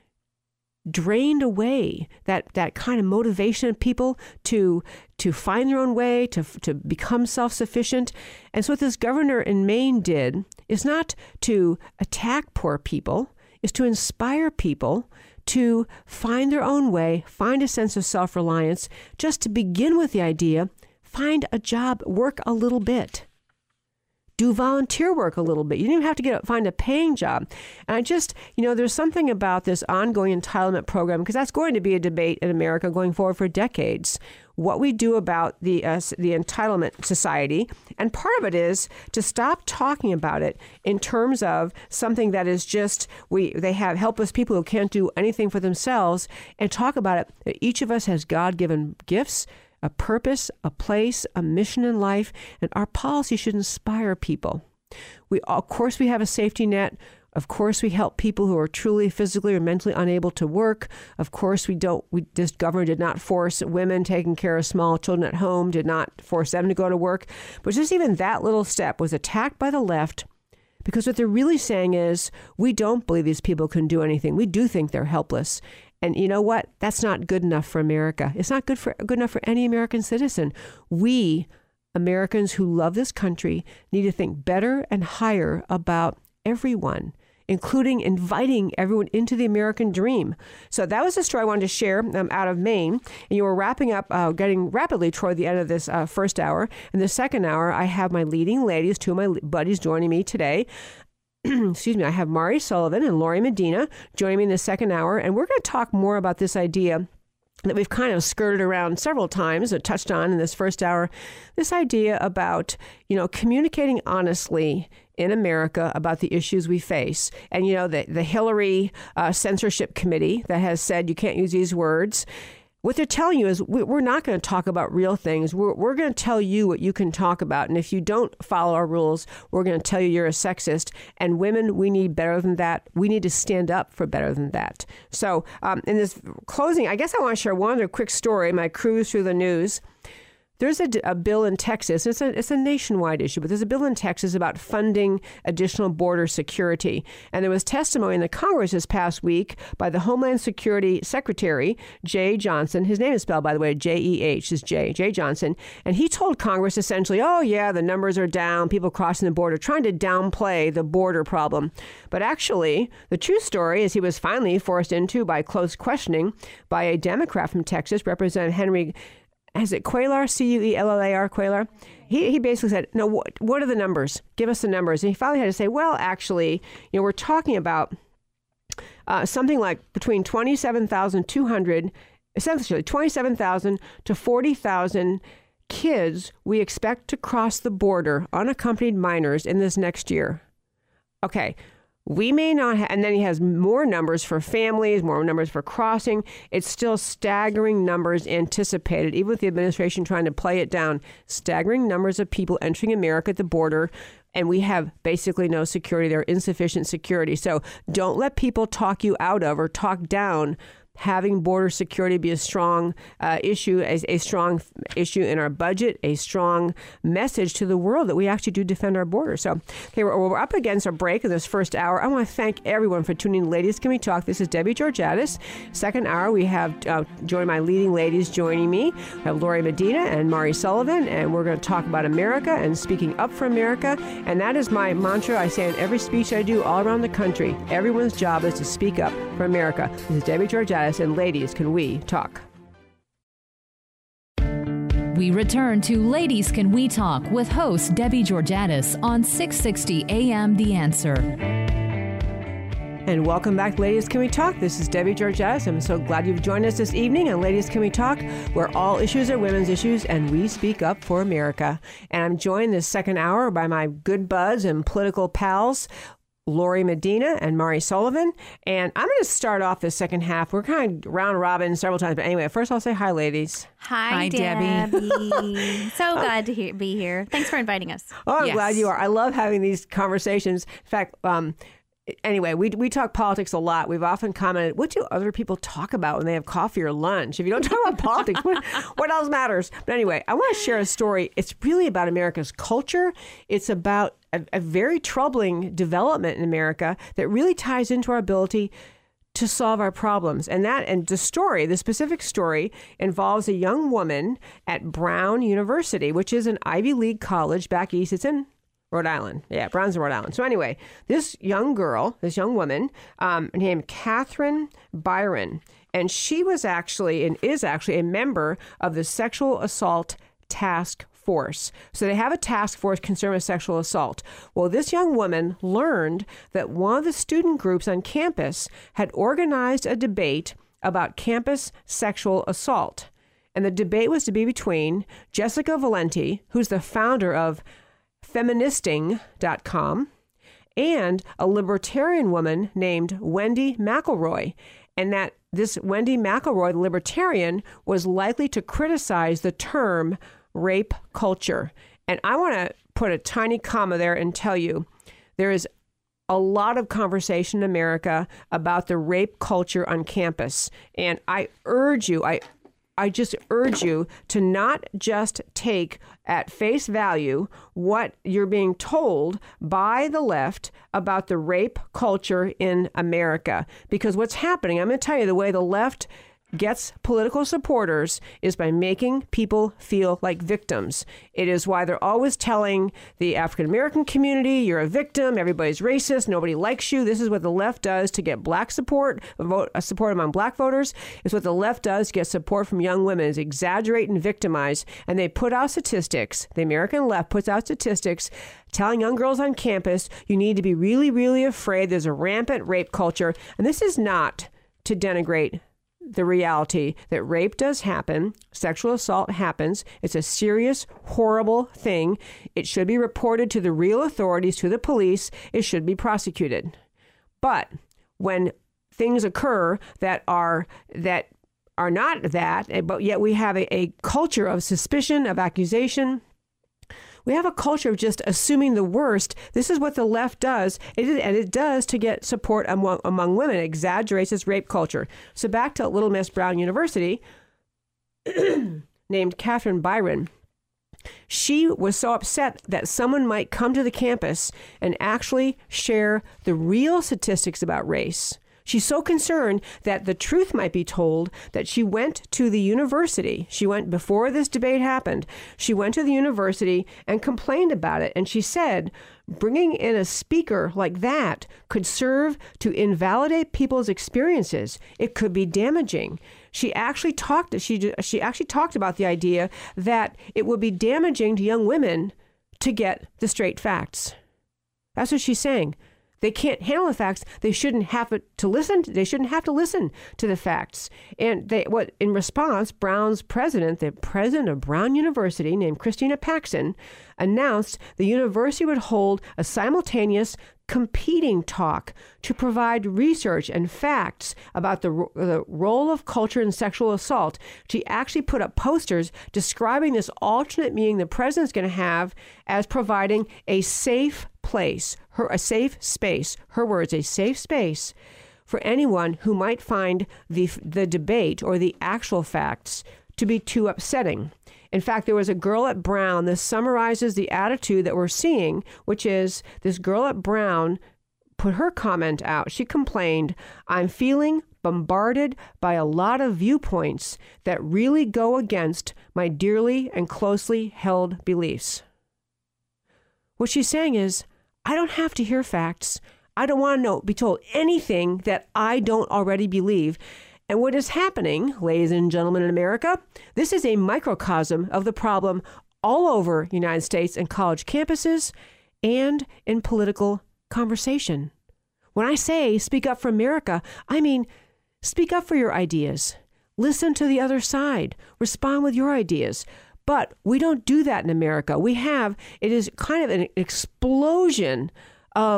drained away that, that kind of motivation in people to to find their own way, to to become self-sufficient. And so what this governor in Maine did is not to attack poor people, is to inspire people to find their own way, find a sense of self-reliance, just to begin with the idea, find a job, work a little bit. Do volunteer work a little bit. You don't even have to get find a paying job. And I just, you know, there's something about this ongoing entitlement program, because that's going to be a debate in America going forward for decades. What we do about the uh, the entitlement society, and part of it is to stop talking about it in terms of something that is just we they have helpless people who can't do anything for themselves, and talk about it that each of us has God-given gifts, a purpose, a place, a mission in life, and our policy should inspire people. We, of course, we have a safety net. Of course, we help people who are truly physically or mentally unable to work. Of course, we don't. We, this government did not force women taking care of small children at home, did not force them to go to work. But just even that little step was attacked by the left, because what they're really saying is, we don't believe these people can do anything. We do think they're helpless. And you know what? That's not good enough for America. It's not good for good enough for any American citizen. We, Americans who love this country, need to think better and higher about everyone, including inviting everyone into the American dream. So that was the story I wanted to share um, out of Maine. And you were wrapping up, uh, getting rapidly toward the end of this uh, first hour. In the second hour, I have my leading ladies, two of my buddies joining me today. Excuse me, I have Mari Sullivan and Lori Medina joining me in the second hour, and we're going to talk more about this idea that we've kind of skirted around several times or touched on in this first hour, this idea about, you know, communicating honestly in America about the issues we face. And, you know, the, the Hillary uh, censorship committee that has said you can't use these words. What they're telling you is we're not going to talk about real things. We're, we're going to tell you what you can talk about. And if you don't follow our rules, we're going to tell you you're a sexist. And women, we need better than that. We need to stand up for better than that. So um, in this closing, I guess I want to share one other quick story, my cruise through the news. There's a, a bill in Texas. It's a, it's a nationwide issue, but there's a bill in Texas about funding additional border security. And there was testimony in the Congress this past week by the Homeland Security Secretary, Jeh Johnson. His name is spelled, by the way, J E H, is Jay, Jeh Johnson. And he told Congress essentially, oh, yeah, the numbers are down, people crossing the border, trying to downplay the border problem. But actually, the true story is he was finally forced into by close questioning by a Democrat from Texas, Representative Henry Is it Cuellar, C U E L L A R, Cuellar? He he basically said, no, what, what are the numbers? Give us the numbers. And he finally had to say, well, actually, you know, we're talking about uh, something like between twenty-seven thousand two hundred, essentially twenty-seven thousand to forty thousand kids we expect to cross the border, unaccompanied minors, in this next year. Okay. We may not have, and then he has more numbers for families, more numbers for crossing. It's still staggering numbers anticipated, even with the administration trying to play it down. Staggering numbers of people entering America at the border, and we have basically no security there, insufficient security. So don't let people talk you out of or talk down having border security be a strong uh, issue, a, a strong issue in our budget, a strong message to the world that we actually do defend our border. So, okay, we're, we're up against our break in this first hour. I want to thank everyone for tuning in. Ladies, Can We Talk? This is Debbie Georgatos. Second hour, we have uh, joined my leading ladies joining me. We have Lori Medina and Mari Sullivan, and we're going to talk about America and speaking up for America. And that is my mantra I say in every speech I do all around the country. Everyone's job is to speak up for America. This is Debbie Georgatos. And Ladies, Can We Talk? We return to Ladies, Can We Talk with host Debbie Georgatos on six sixty A M The Answer. And welcome back, Ladies, Can We Talk? This is Debbie Georgatos. I'm so glad you've joined us this evening on Ladies, Can We Talk, where all issues are women's issues and we speak up for America. And I'm joined this second hour by my good buds and political pals, Lori Medina and Mari Sullivan. And I'm going to start off the second half. We're kind of round robin several times. But anyway, first I'll say hi, ladies. Hi, Hi, Debbie. Debbie. So glad to he- be here. Thanks for inviting us. Oh, I'm Yes. glad you are. I love having these conversations. In fact, um, anyway, we we talk politics a lot. We've often commented, what do other people talk about when they have coffee or lunch? If you don't talk about politics, what, what else matters? But anyway, I want to share a story. It's really about America's culture. It's about a, a very troubling development in America that really ties into our ability to solve our problems. And that, and the story, the specific story, involves a young woman at Brown University, which is an Ivy League college back east. It's in Rhode Island. Yeah, Brown's in Rhode Island. So anyway, this young girl, this young woman, um, named Catherine Byron, and she was actually, and is actually, a member of the Sexual Assault Task Force. So they have a task force concerned with sexual assault. Well, this young woman learned that one of the student groups on campus had organized a debate about campus sexual assault. And the debate was to be between Jessica Valenti, who's the founder of feministing dot com, and a libertarian woman named Wendy McElroy. And that this Wendy McElroy, the libertarian, was likely to criticize the term rape culture. And I want to put a tiny comma there and tell you there is a lot of conversation in America about the rape culture on campus. And I urge you, I I just urge you to not just take at face value what you're being told by the left about the rape culture in America. Because what's happening, I'm going to tell you, the way the left gets political supporters is by making people feel like victims. It is why they're always telling the African American community, you're a victim, everybody's racist, nobody likes you. This is what the left does to get black support, vote uh, support among black voters. It's what the left does to get support from young women, is exaggerate and victimize. And they put out statistics. The American left puts out statistics telling young girls on campus, you need to be really, really afraid. There's a rampant rape culture. And this is not to denigrate the reality that rape does happen, sexual assault happens. It's a serious, horrible thing. It should be reported to the real authorities, to the police. It should be prosecuted. But when things occur that are that are not that, but yet we have a, a culture of suspicion, of accusation, we have a culture of just assuming the worst. This is what the left does, it is, and it does to get support among, among women. It exaggerates this rape culture. So back to Little Miss Brown University, named Catherine Byron. She was so upset that someone might come to the campus and actually share the real statistics about race. She's so concerned that the truth might be told that she went to the university. She went, before this debate happened, she went to the university and complained about it. And she said, bringing in a speaker like that could serve to invalidate people's experiences. It could be damaging. She actually talked, she, she actually talked about the idea that it would be damaging to young women to get the straight facts. That's what she's saying. They can't handle the facts. They shouldn't have to listen. They shouldn't have to listen to the facts. And they, what in response, Brown's president, the president of Brown University, named Christina Paxson, announced the university would hold a simultaneous competing talk to provide research and facts about the, the role of culture in sexual assault. She actually put up posters describing this alternate meeting the president's going to have as providing a safe place, her a safe space, her words, a safe space for anyone who might find the the debate or the actual facts to be too upsetting. In fact, there was a girl at Brown. This summarizes the attitude that we're seeing, which is this girl at Brown put her comment out. She complained, I'm feeling bombarded by a lot of viewpoints that really go against my dearly and closely held beliefs. What she's saying is, I don't have to hear facts. I don't want to know, be told anything that I don't already believe. And what is happening, ladies and gentlemen in America, this is a microcosm of the problem all over the United States and college campuses and in political conversation. When I say speak up for America, I mean speak up for your ideas. Listen to the other side. Respond with your ideas. But we don't do that in America. We have, it is kind of an explosion of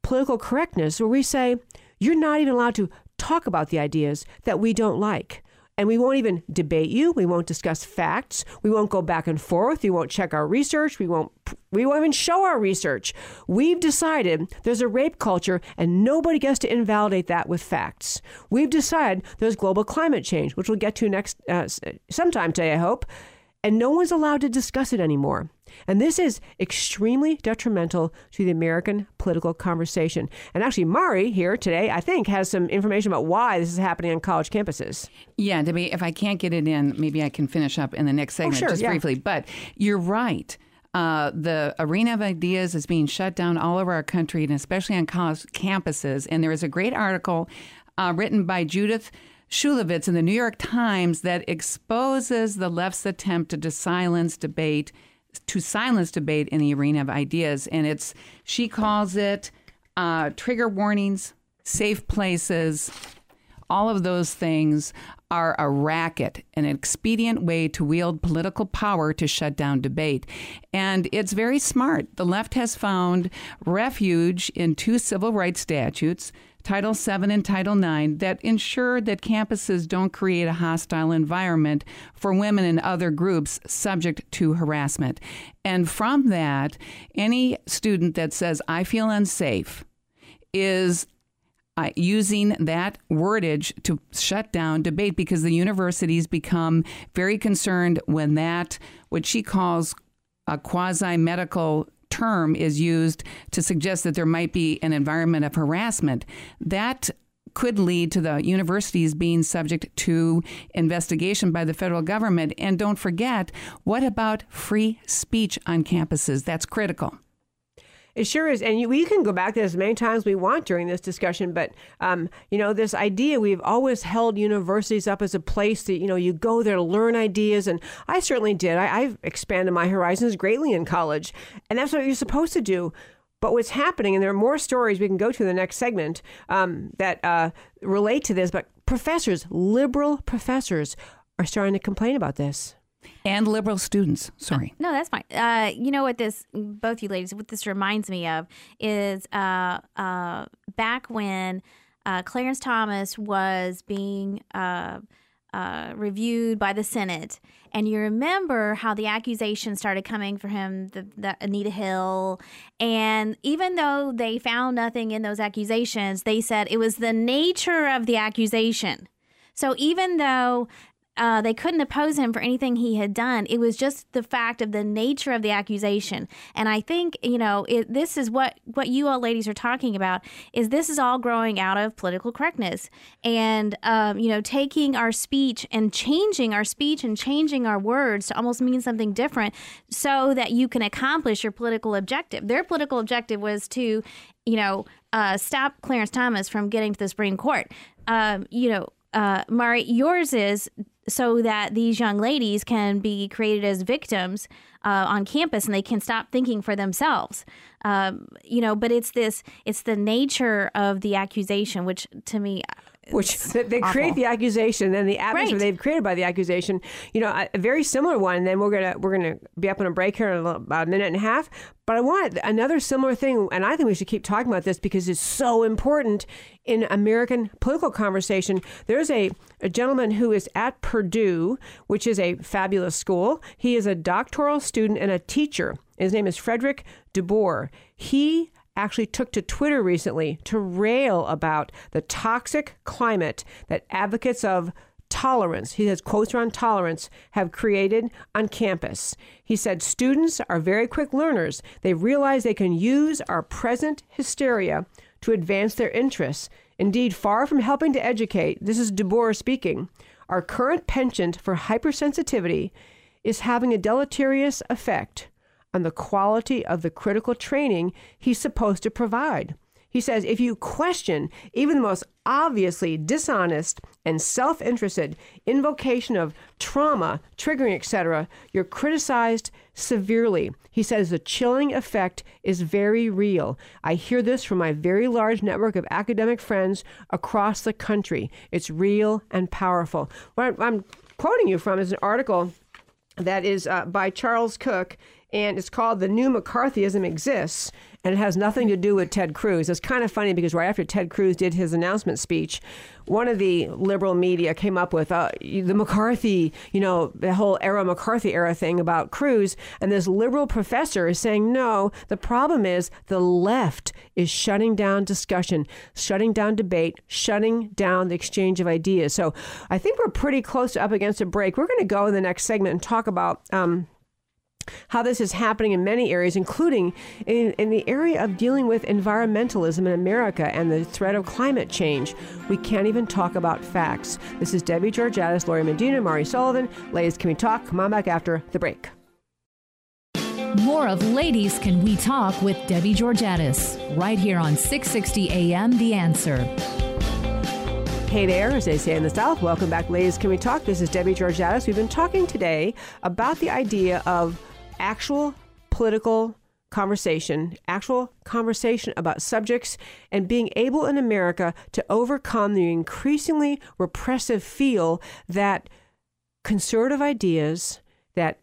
political correctness where we say, you're not even allowed to talk about the ideas that we don't like. And we won't even debate you. We won't discuss facts. We won't go back and forth. We won't check our research. We won't we won't even show our research. We've decided there's a rape culture and nobody gets to invalidate that with facts. We've decided there's global climate change, which we'll get to next uh, sometime today, I hope. And no one's allowed to discuss it anymore. And this is extremely detrimental to the American political conversation. And actually, Mari here today, I think, has some information about why this is happening on college campuses. Yeah, Debbie, if I can't get it in, maybe I can finish up in the next segment, oh, sure, just yeah. briefly. But you're right. Uh, the arena of ideas is being shut down all over our country, and especially on college campuses. And there is a great article uh, written by Judith Shulevitz in the New York Times that exposes the left's attempt to silence debate, to silence debate in the arena of ideas. And it's, she calls it uh, trigger warnings, safe places. All of those things are a racket, an expedient way to wield political power to shut down debate. And it's very smart. The left has found refuge in two civil rights statutes, Title seven and Title nine, that ensure that campuses don't create a hostile environment for women and other groups subject to harassment. And from that, any student that says, I feel unsafe, is uh, using that wordage to shut down debate, because the universities become very concerned when that, what she calls a quasi-medical term, is used to suggest that there might be an environment of harassment. That could lead to the universities being subject to investigation by the federal government. And don't forget, what about free speech on campuses? That's critical. It sure is. And you, we can go back to this as many times as we want during this discussion. But, um, you know, this idea, we've always held universities up as a place that, you know, you go there to learn ideas. And I certainly did. I, I've expanded my horizons greatly in college. And that's what you're supposed to do. But what's happening, and there are more stories we can go to in the next segment um, that uh, relate to this, but professors, liberal professors, are starting to complain about this. And liberal students. Sorry. No, that's fine. Uh, you know what this, both you ladies, what this reminds me of is uh, uh, back when uh, Clarence Thomas was being uh, uh, reviewed by the Senate. And you remember how the accusations started coming for him, the, the Anita Hill. And even though they found nothing in those accusations, they said it was the nature of the accusation. So even though Uh, they couldn't oppose him for anything he had done, it was just the fact of the nature of the accusation. And I think, you know, it, this is what, what you all ladies are talking about, is this is all growing out of political correctness and, um, you know, taking our speech and changing our speech and changing our words to almost mean something different so that you can accomplish your political objective. Their political objective was to, you know, uh, stop Clarence Thomas from getting to the Supreme Court. Um, you know, uh, Mari, yours is so that these young ladies can be created as victims uh, on campus and they can stop thinking for themselves. Um, you know, but it's this, it's the nature of the accusation, which to me, Which they create the accusation, and the atmosphere right. they've created by the accusation. You know, a, a very similar one. And then we're gonna we're gonna be up on a break here in about a minute and a half. But I want another similar thing, and I think we should keep talking about this because it's so important in American political conversation. There's a, a gentleman who is at Purdue, which is a fabulous school. He is a doctoral student and a teacher. His name is Frederick DeBoer. He actually took to Twitter recently to rail about the toxic climate that advocates of tolerance, he has quotes around tolerance, have created on campus. He said students are very quick learners. They realize they can use our present hysteria to advance their interests. Indeed, far from helping to educate, this is DeBoer speaking, our current penchant for hypersensitivity is having a deleterious effect on the quality of the critical training he's supposed to provide. He says, if you question even the most obviously dishonest and self-interested invocation of trauma, triggering, et cetera, you're criticized severely. He says the chilling effect is very real. I hear this from my very large network of academic friends across the country. It's real and powerful. What I'm quoting you from is an article that is uh, by Charles Cook and it's called The New McCarthyism Exists, and it has nothing to do with Ted Cruz. It's kind of funny because right after Ted Cruz did his announcement speech, one of the liberal media came up with uh, the McCarthy, you know, the whole era McCarthy era thing about Cruz, and this liberal professor is saying, no, the problem is the left is shutting down discussion, shutting down debate, shutting down the exchange of ideas. So I think we're pretty close to up against a break. We're going to go in the next segment and talk about um, how this is happening in many areas, including in, in the area of dealing with environmentalism in America and the threat of climate change. We can't even talk about facts. This is Debbie Georgatos, Lori Medina, Mari Sullivan. Ladies, can we talk? Come on back after the break. More of Ladies Can We Talk with Debbie Georgatos, right here on six sixty A M The Answer. Hey there, as they say in the South. Welcome back, Ladies Can We Talk? This is Debbie Georgatos. We've been talking today about the idea of actual political conversation, actual conversation about subjects, and being able in America to overcome the increasingly repressive feel that conservative ideas, that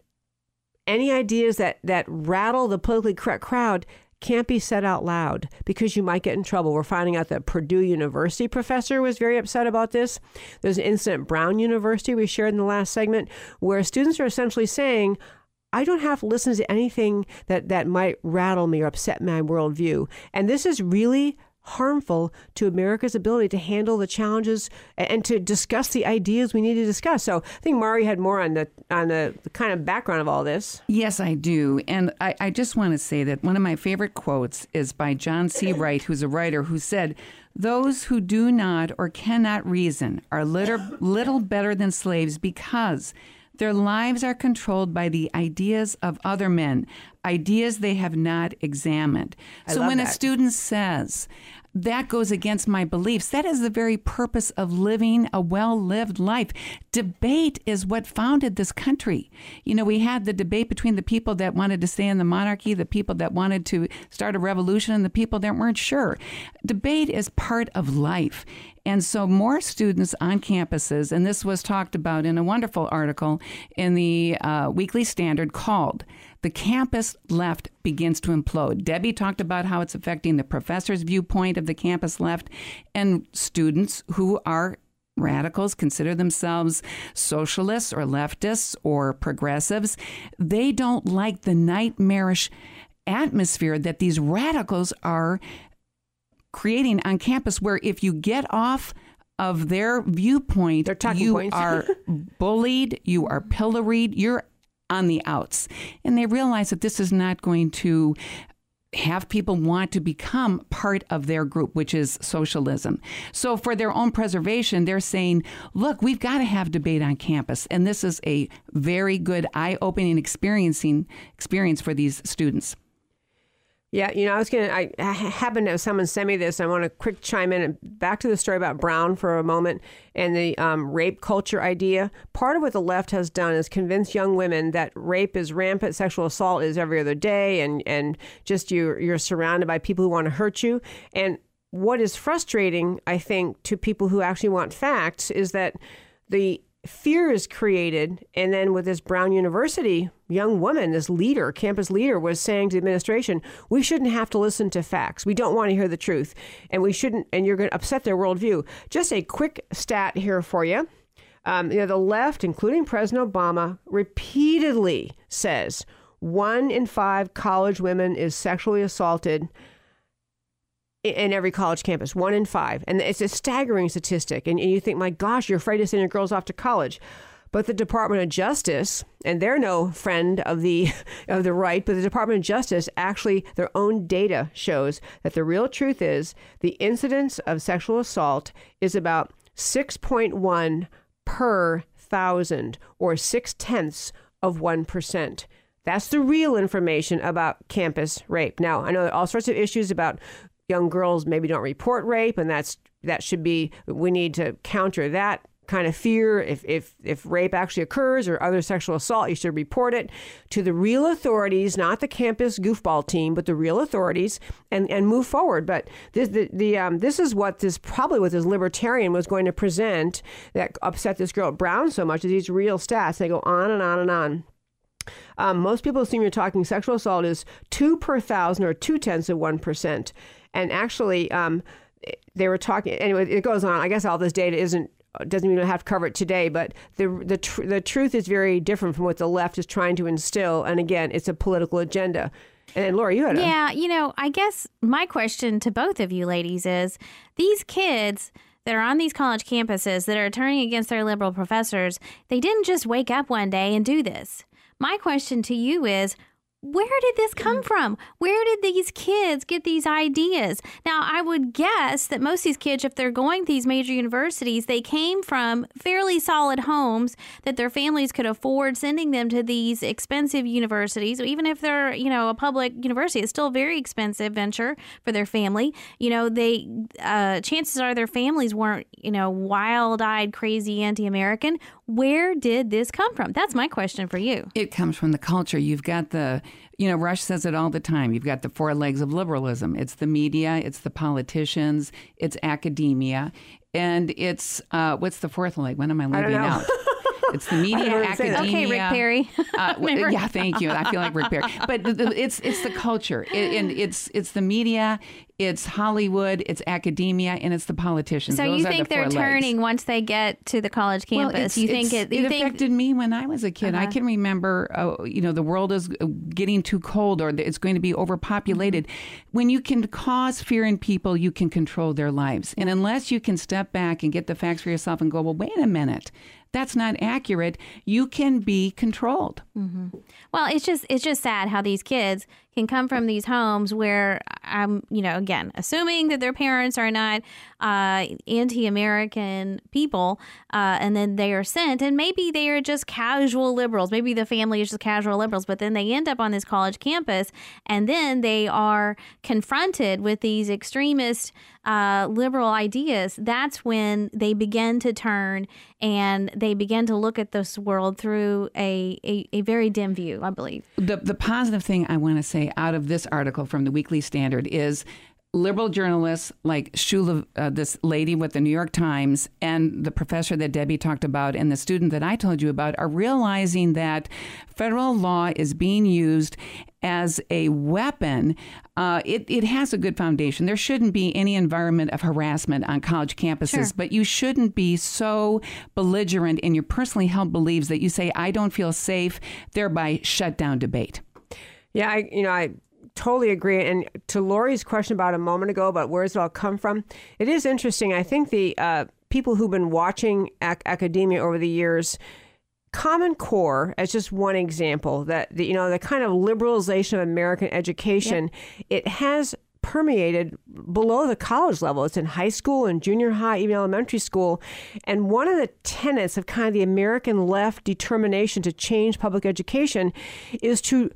any ideas that, that rattle the politically correct crowd can't be said out loud because you might get in trouble. We're finding out that Purdue University professor was very upset about this. There's an incident at Brown University we shared in the last segment where students are essentially saying, I don't have to listen to anything that, that might rattle me or upset my worldview. And this is really harmful to America's ability to handle the challenges and to discuss the ideas we need to discuss. So I think Mari had more on the on the, the kind of background of all this. Yes, I do. And I, I just want to say that one of my favorite quotes is by John C. Wright, who's a writer, who said, "Those who do not or cannot reason are little, little better than slaves because their lives are controlled by the ideas of other men, ideas they have not examined." I so love when that. a student says, that goes against my beliefs, that is the very purpose of living a well-lived life. Debate is what founded this country. You know, we had the debate between the people that wanted to stay in the monarchy, the people that wanted to start a revolution, and the people that weren't sure. Debate is part of life. And so more students on campuses, and this was talked about in a wonderful article in the uh, Weekly Standard called "The Campus Left Begins to Implode." Debbie talked about how it's affecting the professor's viewpoint of the campus left, and students who are radicals, consider themselves socialists or leftists or progressives. They don't like the nightmarish atmosphere that these radicals are creating on campus, where if you get off of their viewpoint, Their talking you points. are bullied, you are pilloried, you're on the outs. And they realize that this is not going to have people want to become part of their group, which is socialism. So for their own preservation, they're saying, look, we've got to have debate on campus. And this is a very good eye-opening experiencing experience for these students. Yeah, you know, I was going to, I I happened to have someone send me this. I want to quick chime in and back to the story about Brown for a moment and the um, rape culture idea. Part of what the left has done is convince young women that rape is rampant, sexual assault is every other day, and, and just you, you're surrounded by people who want to hurt you. And what is frustrating, I think, to people who actually want facts is that the fear is created, and then with this Brown University young woman, this leader, campus leader, was saying to the administration, we shouldn't have to listen to facts. We don't want to hear the truth, and we shouldn't, and you're going to upset their worldview. Just a quick stat here for you. Um, you know, the left, including President Obama, repeatedly says one in five college women is sexually assaulted in every college campus, one in five. And it's a staggering statistic. And you think, my gosh, you're afraid to send your girls off to college. But the Department of Justice, and they're no friend of the of the right, but the Department of Justice, actually, their own data shows that the real truth is the incidence of sexual assault is about six point one per thousand, or six tenths of one percent. That's the real information about campus rape. Now, I know there are all sorts of issues about young girls maybe don't report rape, and that's that should be, we need to counter that kind of fear. If if if rape actually occurs or other sexual assault, you should report it to the real authorities, not the campus goofball team, but the real authorities, and, and move forward. But this the, the um this is what this probably what this libertarian was going to present that upset this girl at Brown so much, is these real stats. They go on and on and on. Um, most people assume you're talking sexual assault is two per thousand or two tenths of one percent. And actually, um, they were talking, anyway, it goes on. I guess all this data isn't, doesn't even have to cover it today, but the, the, tr- the truth is very different from what the left is trying to instill. And again, it's a political agenda. And then, Laura, you had a... Yeah, you know, I guess my question to both of you ladies is, these kids that are on these college campuses that are turning against their liberal professors, they didn't just wake up one day and do this. My question to you is, where did this come from? Where did these kids get these ideas? Now, I would guess that most of these kids, if they're going to these major universities, they came from fairly solid homes that their families could afford sending them to these expensive universities. Even if they're, you know, a public university, it's still a very expensive venture for their family. You know, they uh, chances are their families weren't, you know, wild-eyed, crazy anti-American. Where did this come from? That's my question for you. It comes from the culture. You've got the, you know, Rush says it all the time. You've got the four legs of liberalism. It's the media, it's the politicians, it's academia, and it's, uh, what's the fourth leg? When am I leaving out? It's the media, academia. Okay, Rick Perry. uh, w- yeah, thank you. I feel like Rick Perry. But the, the, it's it's the culture, it, and it's it's the media, it's Hollywood, it's academia, and it's the politicians. So Those you are think the they're four turning legs. once they get to the college campus? Well, it's, you think it's, it? You it think affected me when I was a kid. Uh-huh. I can remember, uh, you know, the world is getting too cold, or it's going to be overpopulated. Mm-hmm. When you can cause fear in people, you can control their lives. And unless you can step back and get the facts for yourself and go, well, wait a minute, that's not accurate, you can be controlled. Mm-hmm. Well, it's just it's just sad how these kids can come from these homes where I'm, you know, again, assuming that their parents are not uh, anti-American people, uh, and then they are sent, and maybe they are just casual liberals. Maybe the family is just casual liberals, but then they end up on this college campus, and then they are confronted with these extremist uh, liberal ideas. That's when they begin to turn and they begin to look at this world through a, a, a very dim view, I believe. The, the positive thing I want to say out of this article from the Weekly Standard is liberal journalists like Shula, uh, this lady with the New York Times, and the professor that Debbie talked about, and the student that I told you about, are realizing that federal law is being used as a weapon. Uh, it, it has a good foundation. There shouldn't be any environment of harassment on college campuses, sure. but you shouldn't be so belligerent in your personally held beliefs that you say, I don't feel safe, thereby shut down debate. Yeah, I, you know, I totally agree. And to Lori's question about a moment ago about where does it all come from, it is interesting. I think the uh, people who've been watching ac- academia over the years, Common Core, as just one example, that the, you know, the kind of liberalization of American education, yep. it has permeated below the college level. It's in high school and junior high, even elementary school. And one of the tenets of kind of the American left determination to change public education is to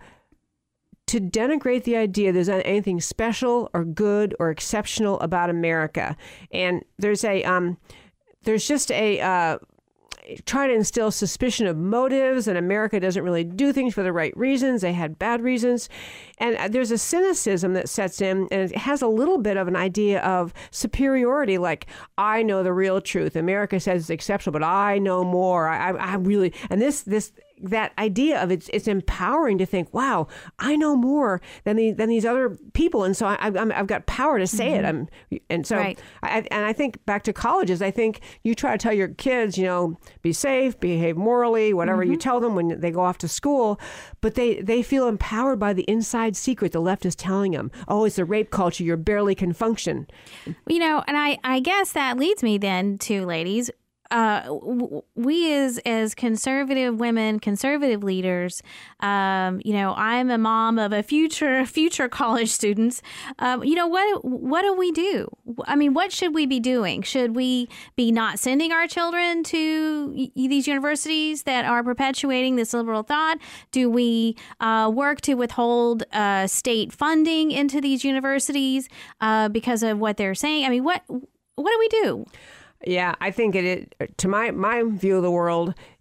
to denigrate the idea there's anything special or good or exceptional about America. And there's a um, there's just a uh, try to instill suspicion of motives, and America doesn't really do things for the right reasons. They had bad reasons. And there's a cynicism that sets in, and it has a little bit of an idea of superiority, like, I know the real truth. America says it's exceptional, but I know more. I, I, I really, and this, this, that idea of it's it's empowering to think, wow, I know more than the, than these other people, and so I, I'm, I've got power to say mm-hmm. it. I'm, and so, right. I, and I think back to colleges, I think you try to tell your kids, you know, be safe, behave morally, whatever mm-hmm. you tell them when they go off to school, but they, they feel empowered by the inside secret the left is telling them. Oh, it's a rape culture. You barely can function. You know, and I, I guess that leads me then to, ladies, Uh, w- we as as conservative women, conservative leaders, um, you know, I'm a mom of a future future college students. Um, you know, what what do we do? I mean, what should we be doing? Should we be not sending our children to y- these universities that are perpetuating this liberal thought? Do we uh, work to withhold uh, state funding into these universities uh, because of what they're saying? I mean, what what do we do? Yeah, I think it, it to my, my view of the world,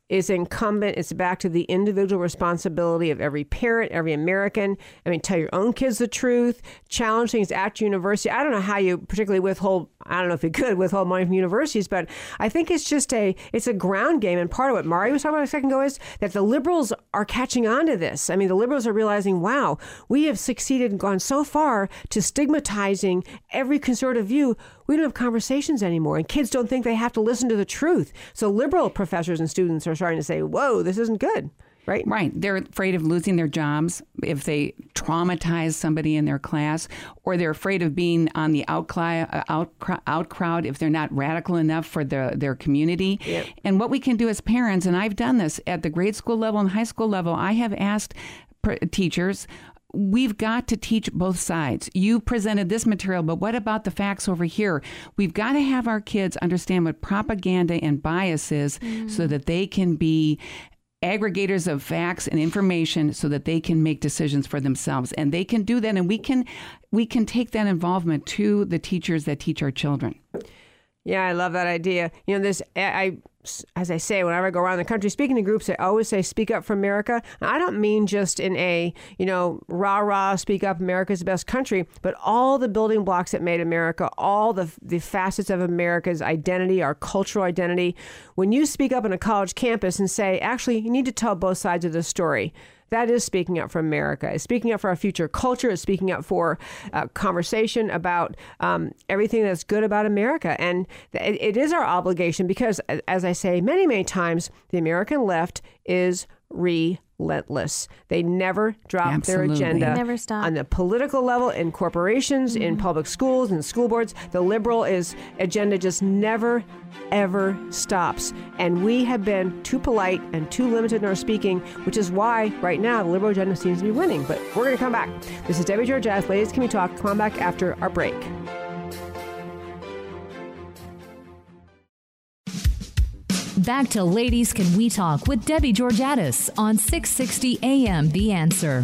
is incumbent. It's back to the individual responsibility of every parent, every American. I mean, tell your own kids the truth, challenge things at university. I don't know how you particularly withhold, I don't know if you could withhold money from universities, but I think it's just a, it's a ground game. And part of what Mari was talking about a second ago is that the liberals are catching on to this. I mean, the liberals are realizing, wow, we have succeeded and gone so far to stigmatizing every conservative view. We don't have conversations anymore, and kids don't think they have to listen to the truth. So liberal professors and students are starting to say, whoa, this isn't good, right? Right. They're afraid of losing their jobs if they traumatize somebody in their class, or they're afraid of being on the outcry, out, out crowd if they're not radical enough for the, their community. Yep. And what we can do as parents, and I've done this at the grade school level and high school level, I have asked teachers, we've got to teach both sides. You presented this material, but what about the facts over here? We've got to have our kids understand what propaganda and bias is mm. so that they can be aggregators of facts and information so that they can make decisions for themselves. And they can do that, and we can we can take that involvement to the teachers that teach our children. Yeah, I love that idea. You know, this, I, as I say, whenever I go around the country speaking to groups, I always say, speak up for America. And I don't mean just in a, you know, rah, rah, speak up, America's the best country, but all the building blocks that made America, all the, the facets of America's identity, our cultural identity. When you speak up on a college campus and say, actually, you need to tell both sides of the story, that is speaking up for America. It's speaking up for our future culture. It's speaking up for uh, conversation about um, everything that's good about America. And it, it is our obligation because, as I say many, many times, the American left is relentless. They never drop Absolutely. their agenda. Never stop. On the political level, in corporations, mm-hmm. in public schools, in school boards, the liberal is agenda just never, ever stops. And we have been too polite and too limited in our speaking, which is why right now the liberal agenda seems to be winning. But we're going to come back. This is Debbie Georgatos. Ladies, Can We Talk? Come on back after our break. Back to Ladies Can We Talk with Debbie Georgatos on six sixty A M The Answer.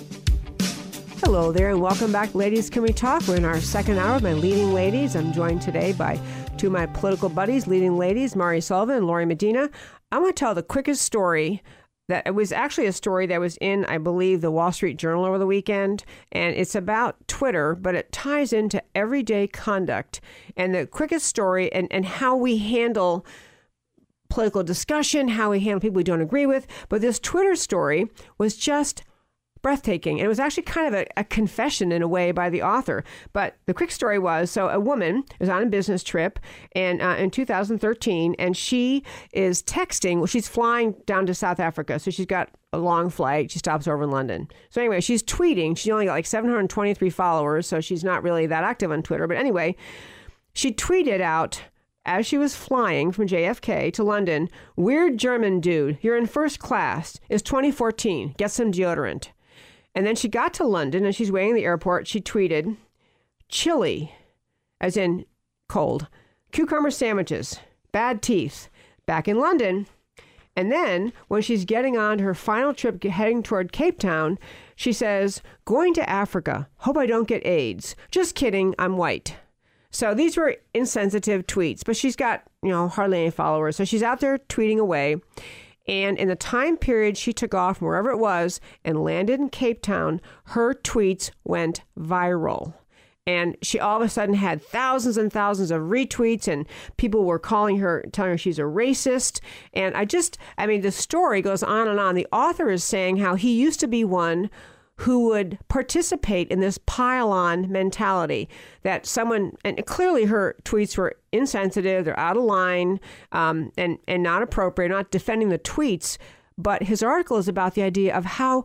Hello there, and welcome back, Ladies Can We Talk? We're in our second hour of my leading ladies. I'm joined today by two of my political buddies, leading ladies, Mari Sullivan and Lori Medina. I'm going to tell the quickest story. That it was actually a story that was in, I believe, the Wall Street Journal over the weekend, and it's about Twitter, but it ties into everyday conduct and the quickest story and, and how we handle political discussion, how we handle people we don't agree with. But this Twitter story was just breathtaking. And it was actually kind of a, a confession in a way by the author. But the quick story was, so a woman was on a business trip and uh, in two thousand thirteen, and she is texting, well, she's flying down to South Africa. So she's got a long flight. She stops over in London. So anyway, she's tweeting. She only got like seven hundred twenty-three followers, so she's not really that active on Twitter. But anyway, she tweeted out, as she was flying from J F K to London, "Weird German dude, you're in first class. It's twenty fourteen. Get some deodorant." And then she got to London and she's waiting at the airport. She tweeted, "Chili," as in cold, "cucumber sandwiches, bad teeth, back in London." And then when she's getting on her final trip heading toward Cape Town, she says, "Going to Africa. Hope I don't get AIDS. Just kidding. I'm white." So these were insensitive tweets, but she's got, you know, hardly any followers. So she's out there tweeting away. And in the time period she took off from wherever it was and landed in Cape Town, her tweets went viral. And she all of a sudden had thousands and thousands of retweets, and people were calling her, telling her she's a racist. And I just, I mean, the story goes on and on. The author is saying how he used to be one who would participate in this pile-on mentality that someone, and clearly her tweets were insensitive, they're out of line, um, and, and not appropriate, not defending the tweets. But his article is about the idea of how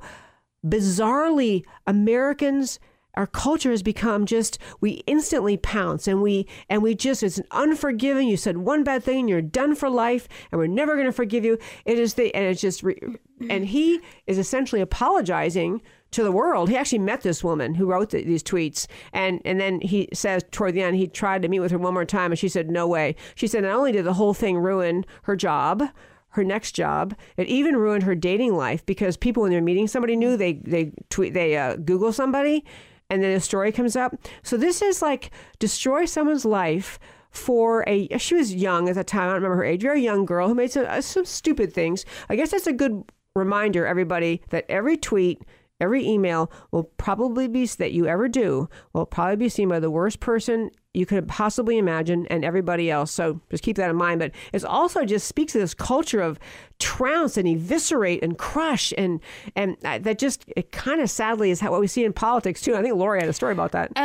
bizarrely Americans, our culture has become just, we instantly pounce and we and we just, it's unforgiving. You said one bad thing and you're done for life and we're never going to forgive you. It is the, and it's just, re, and he is essentially apologizing to the world. He actually met this woman who wrote the, these tweets. And, and then he says toward the end, he tried to meet with her one more time and she said, no way. She said, not only did the whole thing ruin her job, her next job, it even ruined her dating life because people, when they're meeting somebody new, they, they tweet, they uh, Google somebody, and then a story comes up. So this is like destroy someone's life for a, she was young at the time, I don't remember her age, very young girl who made some, uh, some stupid things. I guess that's a good reminder, everybody, that every tweet, every email will probably be, that you ever do, will probably be seen by the worst person you could possibly imagine and everybody else. So just keep that in mind. But it also just speaks to this culture of trounce and eviscerate and crush. And and that just, it kind of sadly is how, what we see in politics too. I think Lori had a story about that.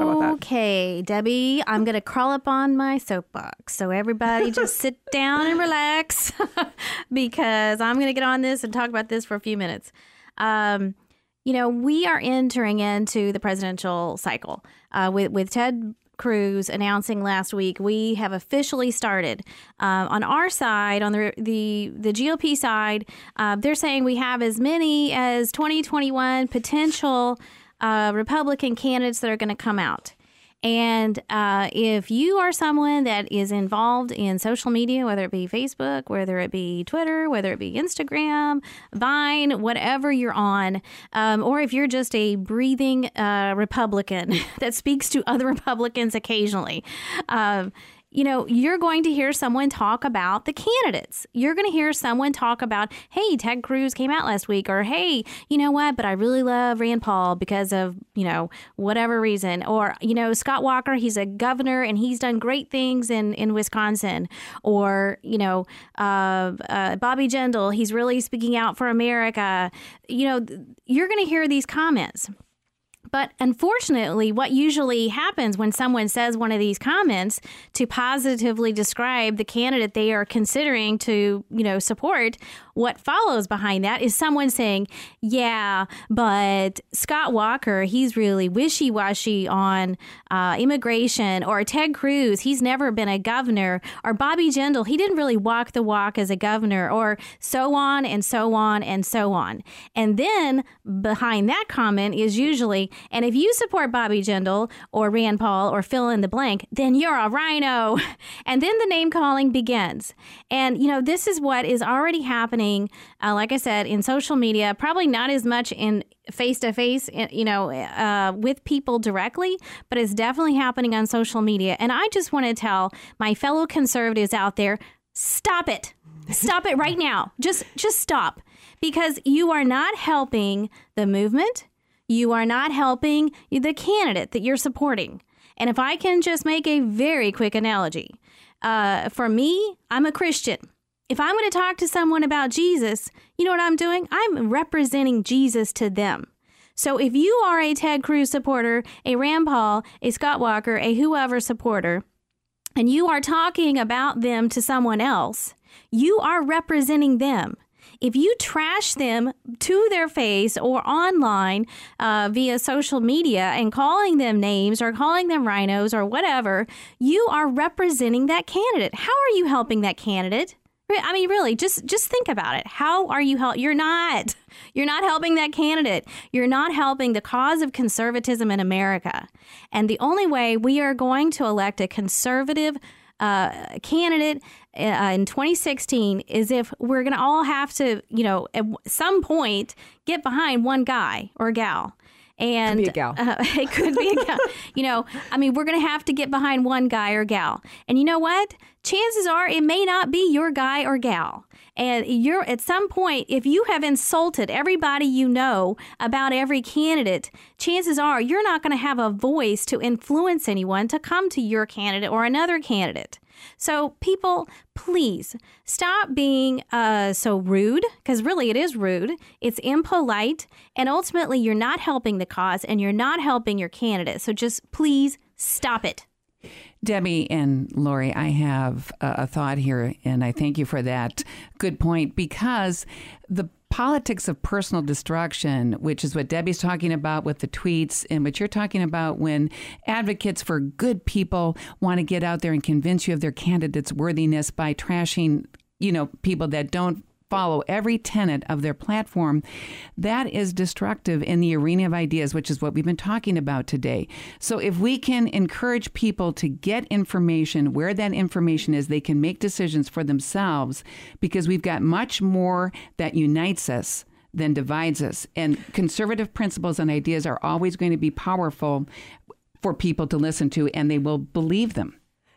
Okay, Debbie, I'm going to crawl up on my soapbox. So everybody just sit down and relax because I'm going to get on this and talk about this for a few minutes. Um, you know, we are entering into the presidential cycle uh, with, with Ted Cruz announcing last week we have officially started. Uh, on our side, on the the, the G O P side, uh, they're saying we have as many as twenty twenty-one potential uh, Republican candidates that are going to come out. And uh, if you are someone that is involved in social media, whether it be Facebook, whether it be Twitter, whether it be Instagram, Vine, whatever you're on, um, or if you're just a breathing uh, Republican that speaks to other Republicans occasionally, um, you know, you're going to hear someone talk about the candidates. You're going to hear someone talk about, hey, Ted Cruz came out last week, or hey, you know what, but I really love Rand Paul because of, you know, whatever reason. Or, you know, Scott Walker, he's a governor and he's done great things in, in Wisconsin. Or, you know, uh, uh, Bobby Jindal, he's really speaking out for America. You know, you're going to hear these comments. But unfortunately, what usually happens when someone says one of these comments to positively describe the candidate they are considering to, you know, support, what follows behind that is someone saying, yeah, but Scott Walker, he's really wishy-washy on uh, immigration, or Ted Cruz, he's never been a governor, or Bobby Jindal, he didn't really walk the walk as a governor, or so on and so on and so on. And then behind that comment is usually, and if you support Bobby Jindal or Rand Paul or fill in the blank, then you're a rhino. And then the name calling begins. And, you know, this is what is already happening, uh, like I said, in social media, probably not as much in face-to-face, you know, uh, with people directly, but it's definitely happening on social media. And I just want to tell my fellow conservatives out there, stop it. Stop it right now. Just, just stop. Because you are not helping the movement. You are not helping the candidate that you're supporting. And if I can just make a very quick analogy, uh, for me, I'm a Christian. If I'm going to talk to someone about Jesus, you know what I'm doing? I'm representing Jesus to them. So if you are a Ted Cruz supporter, a Rand Paul, a Scott Walker, a whoever supporter, and you are talking about them to someone else, you are representing them. If you trash them to their face or online uh, via social media and calling them names or calling them rhinos or whatever, you are representing that candidate. How are you helping that candidate? I mean, really, just just think about it. How are you help? You're not. You're not helping that candidate. You're not helping the cause of conservatism in America. And the only way we are going to elect a conservative uh, candidate uh, in twenty sixteen is if we're going to all have to, you know, at some point get behind one guy or gal. And could be a gal. Uh, it could be a gal. You know, I mean, we're going to have to get behind one guy or gal. And you know what? Chances are it may not be your guy or gal. And you're at some point, if you have insulted everybody you know about every candidate, chances are you're not going to have a voice to influence anyone to come to your candidate or another candidate. So people, please stop being uh, so rude, because really it is rude. It's impolite. And ultimately, you're not helping the cause and you're not helping your candidate. So just please stop it. Debbie and Lori, I have a thought here, and I thank you for that good point, because the politics of personal destruction, which is what Debbie's talking about with the tweets and what you're talking about when advocates for good people want to get out there and convince you of their candidate's worthiness by trashing, you know, people that don't follow every tenet of their platform, that is destructive in the arena of ideas, which is what we've been talking about today. So if we can encourage people to get information where that information is, they can make decisions for themselves, because we've got much more that unites us than divides us. And conservative principles and ideas are always going to be powerful for people to listen to, and they will believe them.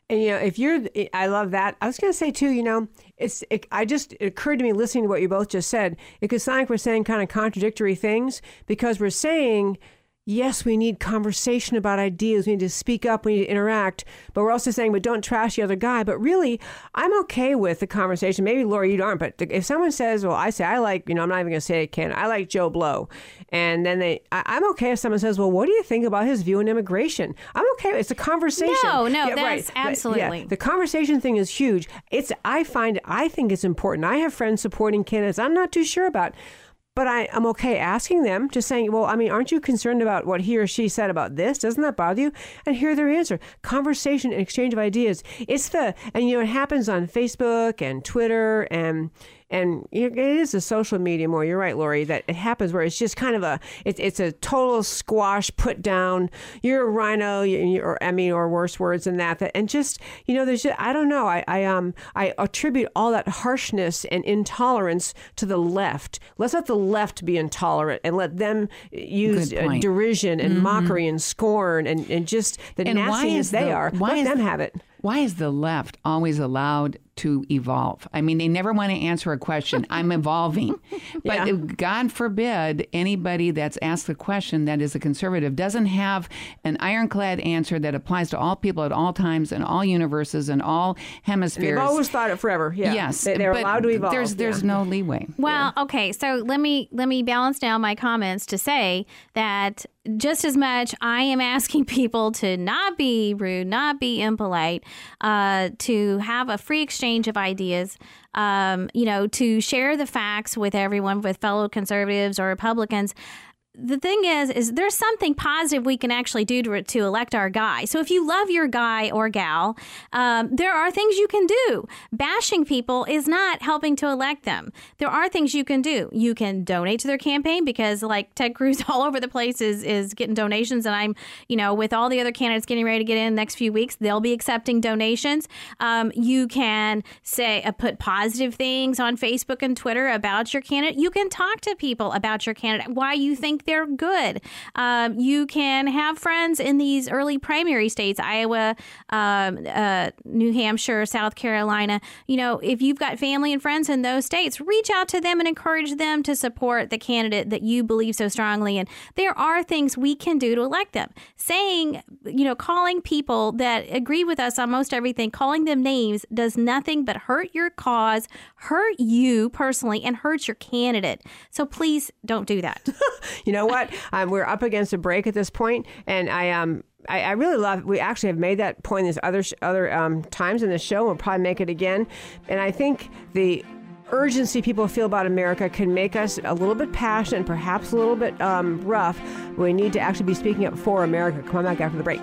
And, you know, if you're, I love that. I was going to say, too, you know, it's, it, I just, it occurred to me listening to what you both just said, it could sound like we're saying kind of contradictory things because we're saying, yes, we need conversation about ideas. We need to speak up. We need to interact. But we're also saying, but don't trash the other guy. But really, I'm okay with the conversation. Maybe, Laura, you aren't. But if someone says, well, I say, I like, you know, I'm not even going to say it, Ken. I like Joe Blow. And then they, I, I'm okay if someone says, well, what do you think about his view on immigration? I'm okay. It's a conversation. No, no, yeah, that's right. absolutely. Yeah, the conversation thing is huge. It's, I find, I think it's important. I have friends supporting candidates I'm not too sure about. But I, I'm okay asking them, just saying, well, I mean, aren't you concerned about what he or she said about this? Doesn't that bother you? And hear their answer. Conversation and exchange of ideas. It's the, and you know, it happens on Facebook and Twitter and, and it is a social media more. You're right, Lori, that it happens where it's just kind of a, it's it's a total squash, put down. You're a rhino, you, or I mean, or worse words than that. That and just, you know, there's just, I don't know. I, I um I attribute all that harshness and intolerance to the left. Let's let the left be intolerant and let them use uh, derision and mm-hmm. mockery and scorn and, and just the and nasty as they the, are. Why let is, them have it. Why is the left always allowed to evolve? I mean, they never want to answer a question. I'm evolving. But yeah. God forbid anybody that's asked the question that is a conservative doesn't have an ironclad answer that applies to all people at all times and all universes and all hemispheres. And they've always thought it forever. Yeah. Yes. They, they're allowed to evolve. There's there's yeah. no leeway. Well, yeah. okay. So let me let me balance down my comments to say that just as much I am asking people to not be rude, not be impolite, uh, to have a free exchange of ideas, um, you know, to share the facts with everyone, with fellow conservatives or Republicans. The thing is, is there's something positive we can actually do to, to elect our guy. So if you love your guy or gal, um, there are things you can do. Bashing people is not helping to elect them. There are things you can do. You can donate to their campaign because, like, Ted Cruz all over the place is, is getting donations. And I'm, you know, with all the other candidates getting ready to get in the next few weeks, they'll be accepting donations. Um, you can say, uh, put positive things on Facebook and Twitter about your candidate. You can talk to people about your candidate, why you think they're good. Um, you can have friends in these early primary states, Iowa, um, uh, New Hampshire, South Carolina. You know, if you've got family and friends in those states, reach out to them and encourage them to support the candidate that you believe so strongly in. There are things we can do to elect them. Saying, you know, calling people that agree with us on most everything, calling them names does nothing but hurt your cause, hurt you personally, and hurt your candidate. So please don't do that. You know what? Um, we're up against a break at this point, and I um I, I really love. We actually have made that point this other other um, times in the show. We'll probably make it again, and I think the urgency people feel about America can make us a little bit passionate and perhaps a little bit um, rough. We need to actually be speaking up for America. Come on back after the break.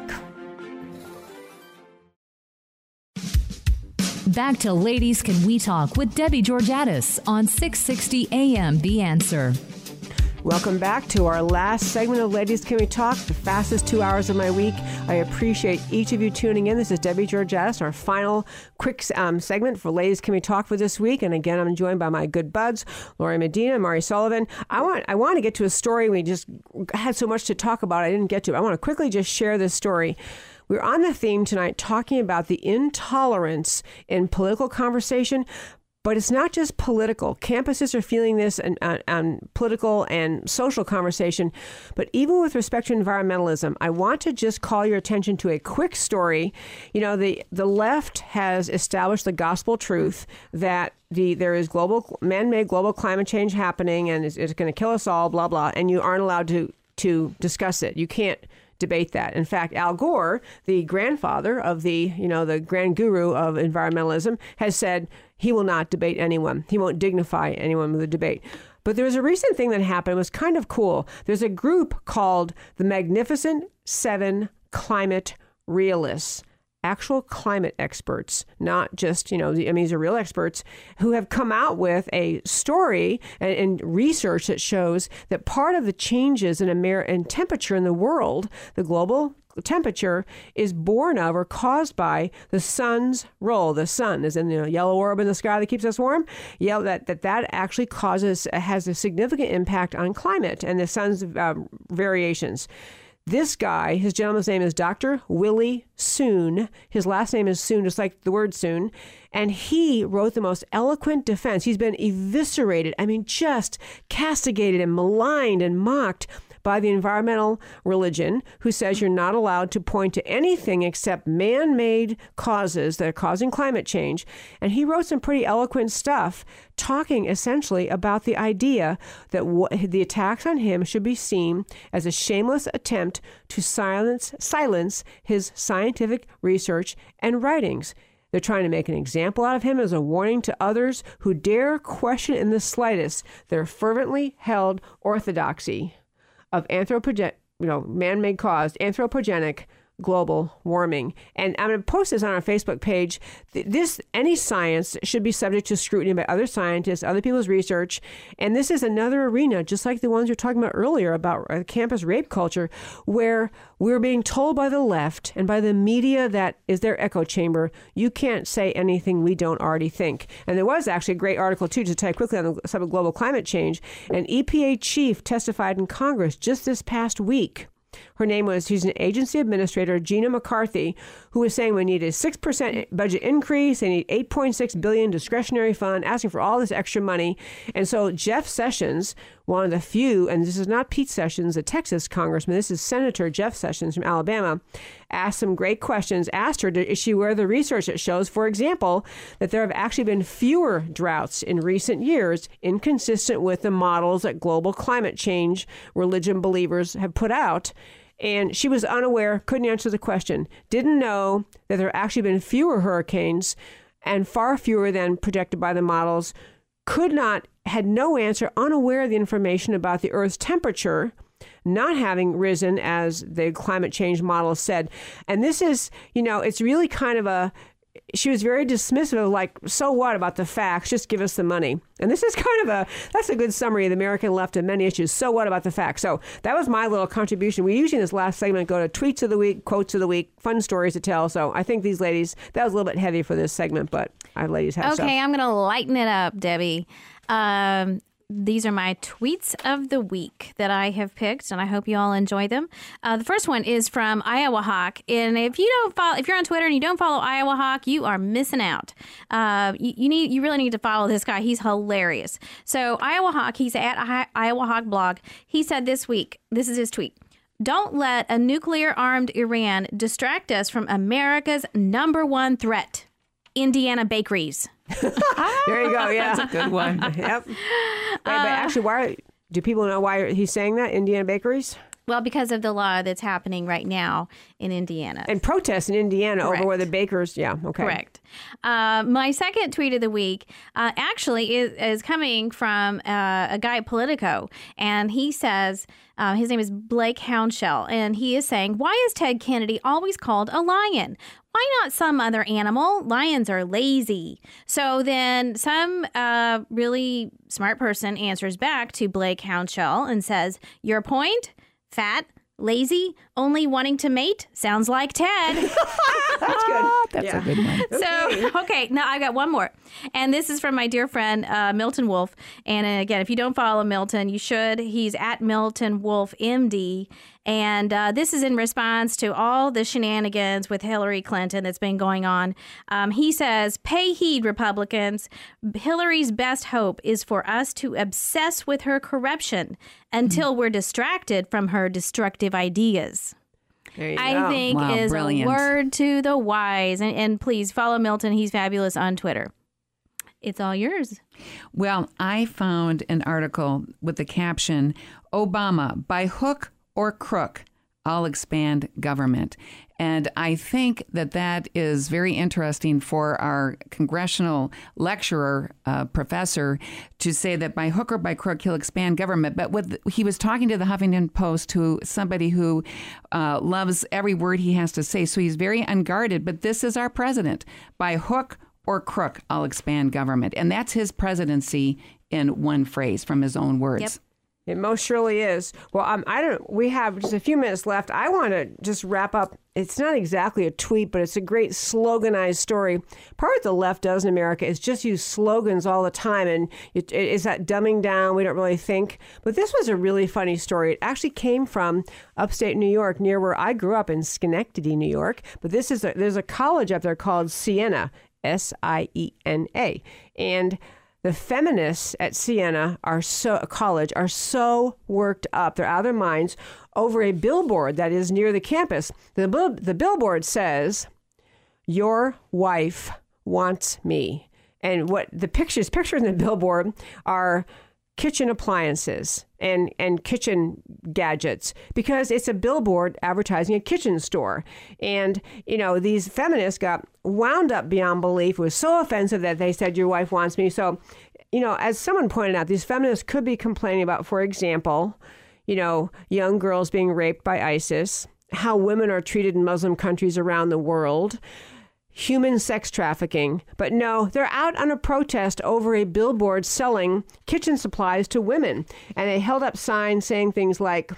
Back to Ladies Can We Talk with Debbie Georgatos on six sixty A M The Answer. Welcome back to our last segment of Ladies Can We Talk, the fastest two hours of my week. I appreciate each of you tuning in. This is Debbie Georgatos, our final quick um, segment for Ladies Can We Talk for this week. And again, I'm joined by my good buds, Lori Medina and Mari Sullivan. I want I want to get to a story we just had so much to talk about I didn't get to. I want to quickly just share this story. We're on the theme tonight talking about the intolerance in political conversation. But it's not just political. Campuses are feeling this on, on, on political and social conversation. But even with respect to environmentalism, I want to just call your attention to a quick story. You know, the, the left has established the gospel truth that the there is global man-made global climate change happening and it's, it's going to kill us all, blah, blah. And you aren't allowed to, to discuss it. You can't debate that. In fact, Al Gore, the grandfather of the, you know, the grand guru of environmentalism, has said he will not debate anyone. He won't dignify anyone with a debate. But there was a recent thing that happened. It was kind of cool. There's a group called the Magnificent Seven Climate Realists. Actual climate experts, not just, you know, I mean, these are real experts who have come out with a story and, and research that shows that part of the changes in, Amer- in temperature in the world, the global temperature, is born of or caused by the sun's role. The sun is in the yellow orb in the sky that keeps us warm. Yeah, that that, that actually causes, has a significant impact on climate and the sun's uh, variations. This guy, his gentleman's name is Doctor Willie Soon. His last name is Soon, just like the word soon. And he wrote the most eloquent defense. He's been eviscerated, I mean, just castigated and maligned and mocked by the environmental religion, who says you're not allowed to point to anything except man-made causes that are causing climate change. And he wrote some pretty eloquent stuff talking essentially about the idea that w- the attacks on him should be seen as a shameless attempt to silence silence his scientific research and writings. They're trying to make an example out of him as a warning to others who dare question in the slightest their fervently held orthodoxy of anthropogenic, you know, man-made caused anthropogenic global warming. And I'm going to post this on our Facebook page. This, any science should be subject to scrutiny by other scientists, other people's research. And this is another arena, just like the ones you were talking about earlier about campus rape culture, where we're being told by the left and by the media that is their echo chamber, you can't say anything we don't already think. And there was actually a great article, too, to tell you quickly on the subject of global climate change. An E P A chief testified in Congress just this past week. Her name was, she's an agency administrator, Gina McCarthy, who was saying we need a six percent budget increase, they need eight point six billion dollars discretionary fund, asking for all this extra money. And so Jeff Sessions, one of the few, and this is not Pete Sessions, a Texas congressman, this is Senator Jeff Sessions from Alabama, asked some great questions, asked her, is she aware of the research that shows, for example, that there have actually been fewer droughts in recent years, inconsistent with the models that global climate change religion believers have put out. And she was unaware, couldn't answer the question, didn't know that there have actually been fewer hurricanes and far fewer than projected by the models, could not, had no answer, unaware of the information about the Earth's temperature not having risen as the climate change model said. And this is, you know, it's really kind of a, she was very dismissive of like, so what about the facts? Just give us the money. And this is kind of a, that's a good summary of the American left and many issues. So what about the facts? So that was my little contribution. We usually in this last segment go to tweets of the week, quotes of the week, fun stories to tell. So I think these ladies, that was a little bit heavy for this segment, but our ladies have Okay, stuff. I'm going to lighten it up, Debbie. Um, These are my tweets of the week that I have picked, and I hope you all enjoy them. Uh, the first one is from Iowa Hawk, and if you don't follow, if you're on Twitter and you don't follow Iowa Hawk, you are missing out. Uh, you, you need, you really need to follow this guy. He's hilarious. So Iowa Hawk, he's at I- Iowa Hawk blog. He said this week, this is his tweet: "Don't let a nuclear-armed Iran distract us from America's number one threat, Indiana bakeries." There you go. Yeah, That's a good one. Yep. Wait, but actually, why do people know why he's saying that? Indiana bakeries? Well, because of the law that's happening right now in Indiana. And protests in Indiana Correct. over where the bakers, yeah, okay. Correct. Uh, my second tweet of the week uh, actually is, is coming from uh, a guy at Politico, and he says, uh, his name is Blake Houndshell, and he is saying, why is Ted Kennedy always called a lion? Why not some other animal? Lions are lazy. So then some uh, really smart person answers back to Blake Houndshell and says, your point? Fat, lazy, only wanting to mate? Sounds like Ted. That's good. That's Yeah. a good one. So, okay, now I got one more. And this is from my dear friend, uh, Milton Wolf. And uh, again, if you don't follow Milton, you should. He's at Milton Wolf M D. And uh, this is in response to all the shenanigans with Hillary Clinton that's been going on. Um, he says, pay heed, Republicans. Hillary's best hope is for us to obsess with her corruption until we're distracted from her destructive ideas. There you I go. think Wow, is brilliant. a word to the wise. And, and please follow Milton. He's fabulous on Twitter. It's all yours. Well, I found an article with the caption, Obama, by hook or crook, I'll expand government. And I think that that is very interesting for our congressional lecturer, uh, professor, to say that by hook or by crook, he'll expand government. But with, he was talking to the Huffington Post, to somebody who uh, loves every word he has to say. So he's very unguarded. But this is our president. By hook or crook, I'll expand government. And that's his presidency in one phrase from his own words. Yep. It most surely is. Well, um, I don't. We have just a few minutes left. I want to just wrap up it's not exactly a tweet, but it's a great sloganized story. Part of the left does in America is just use slogans all the time, and it, it, it's that dumbing down. We don't really think. But this was a really funny story. It actually came from upstate New York, near where I grew up in Schenectady, New York. But this is a, there's a college up there called Siena, S I E N A, and the feminists at Siena are so college are so worked up. They're out of their minds over a billboard that is near the campus. The, bill, the billboard says, "Your wife wants me." And what the pictures, pictures in the billboard are kitchen appliances and, and kitchen gadgets, because it's a billboard advertising a kitchen store. And, you know, these feminists got wound up beyond belief. It was so offensive that they said, "Your wife wants me." So, you know, as someone pointed out, these feminists could be complaining about, for example, you know, young girls being raped by ISIS, how women are treated in Muslim countries around the world, human sex trafficking. But no, they're out on a protest over a billboard selling kitchen supplies to women. And they held up signs saying things like,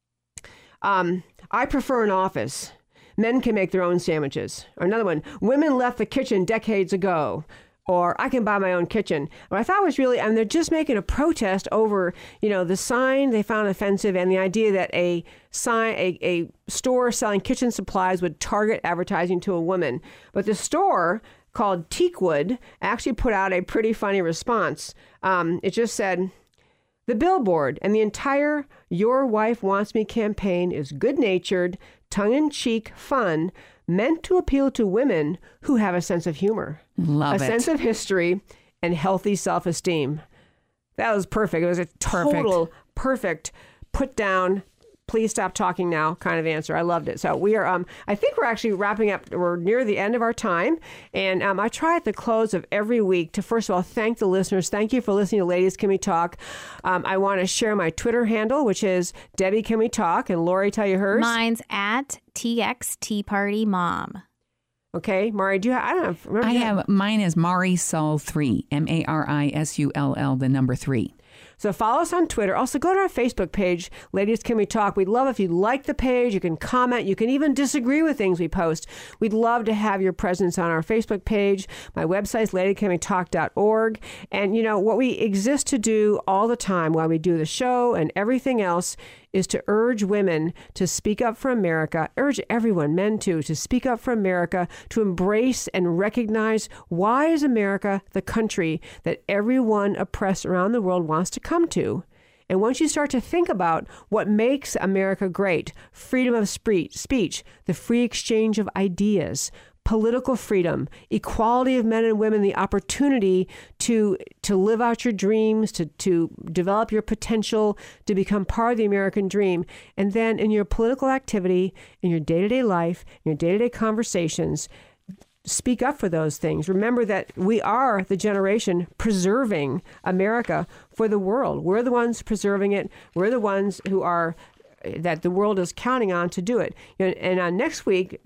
um, "I prefer an office. Men can make their own sandwiches." Or another one, "Women left the kitchen decades ago." Or, "I can buy my own kitchen." What I thought was really, I mean, they're just making a protest over, you know, the sign they found offensive and the idea that a sign, a, a store selling kitchen supplies would target advertising to a woman. But the store called Teakwood actually put out a pretty funny response. Um, it just said, "The billboard and the entire Your Wife Wants Me campaign is good-natured, tongue-in-cheek fun, meant to appeal to women who have a sense of humor, Love a it. sense of history, and healthy self-esteem." That was perfect. It was a total, perfect, put down, please stop talking now kind of answer. I loved it. So we are, um, I think we're actually wrapping up. We're near the end of our time. And um, I try at the close of every week to, first of all, thank the listeners. Thank you for listening to Ladies Can We Talk. Um, I want to share my Twitter handle, which is Debbie Can We Talk. And Lori, tell you hers. Mine's at T X Tea Party Mom. Okay, Mari, do you have, I don't know. Remember I you have, mine is Marisul three, M A R I S U L L, the number three. So follow us on Twitter. Also, go to our Facebook page, Ladies Can We Talk. We'd love if you like the page. You can comment. You can even disagree with things we post. We'd love to have your presence on our Facebook page. My website is lady can we talk dot org. And, you know, what we exist to do all the time while we do the show and everything else is to urge women to speak up for America, urge everyone, men too, to speak up for America, to embrace and recognize why is America the country that everyone oppressed around the world wants to come to. And once you start to think about what makes America great, freedom of speech, the free exchange of ideas, political freedom, equality of men and women, the opportunity to to live out your dreams, to, to develop your potential, to become part of the American dream. And then in your political activity, in your day-to-day life, in your day-to-day conversations, speak up for those things. Remember that we are the generation preserving America for the world. We're the ones preserving it. We're the ones who are, that the world is counting on to do it. You know, and uh, next week,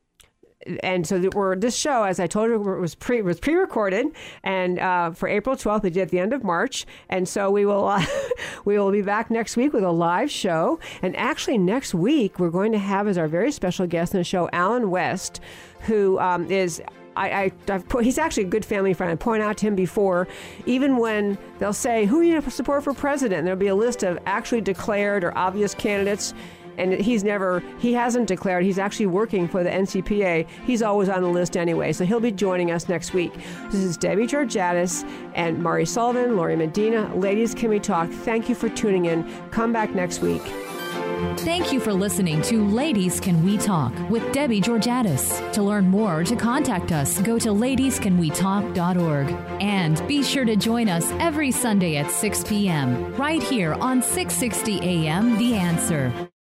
and so we're, this show, as I told you, was pre was pre-recorded, and uh, for April twelfth, we did at the end of March, and so we will uh, we will be back next week with a live show. And actually, next week we're going to have as our very special guest on the show Alan West, who um, is. I, I, I've put, he's actually a good family friend. I point out to him before, even when they'll say, "Who are you to support for president?" And there'll be a list of actually declared or obvious candidates. And he's never, he hasn't declared. He's actually working for the N C P A. He's always on the list anyway. So he'll be joining us next week. This is Debbie Georgatos and Mari Sullivan, Lori Medina. Ladies, Can We Talk? Thank you for tuning in. Come back next week. Thank you for listening to Ladies Can We Talk with Debbie Georgatos. To learn more or to contact us, go to ladies can we talk dot org. And be sure to join us every Sunday at six p.m. right here on six sixty A M The Answer.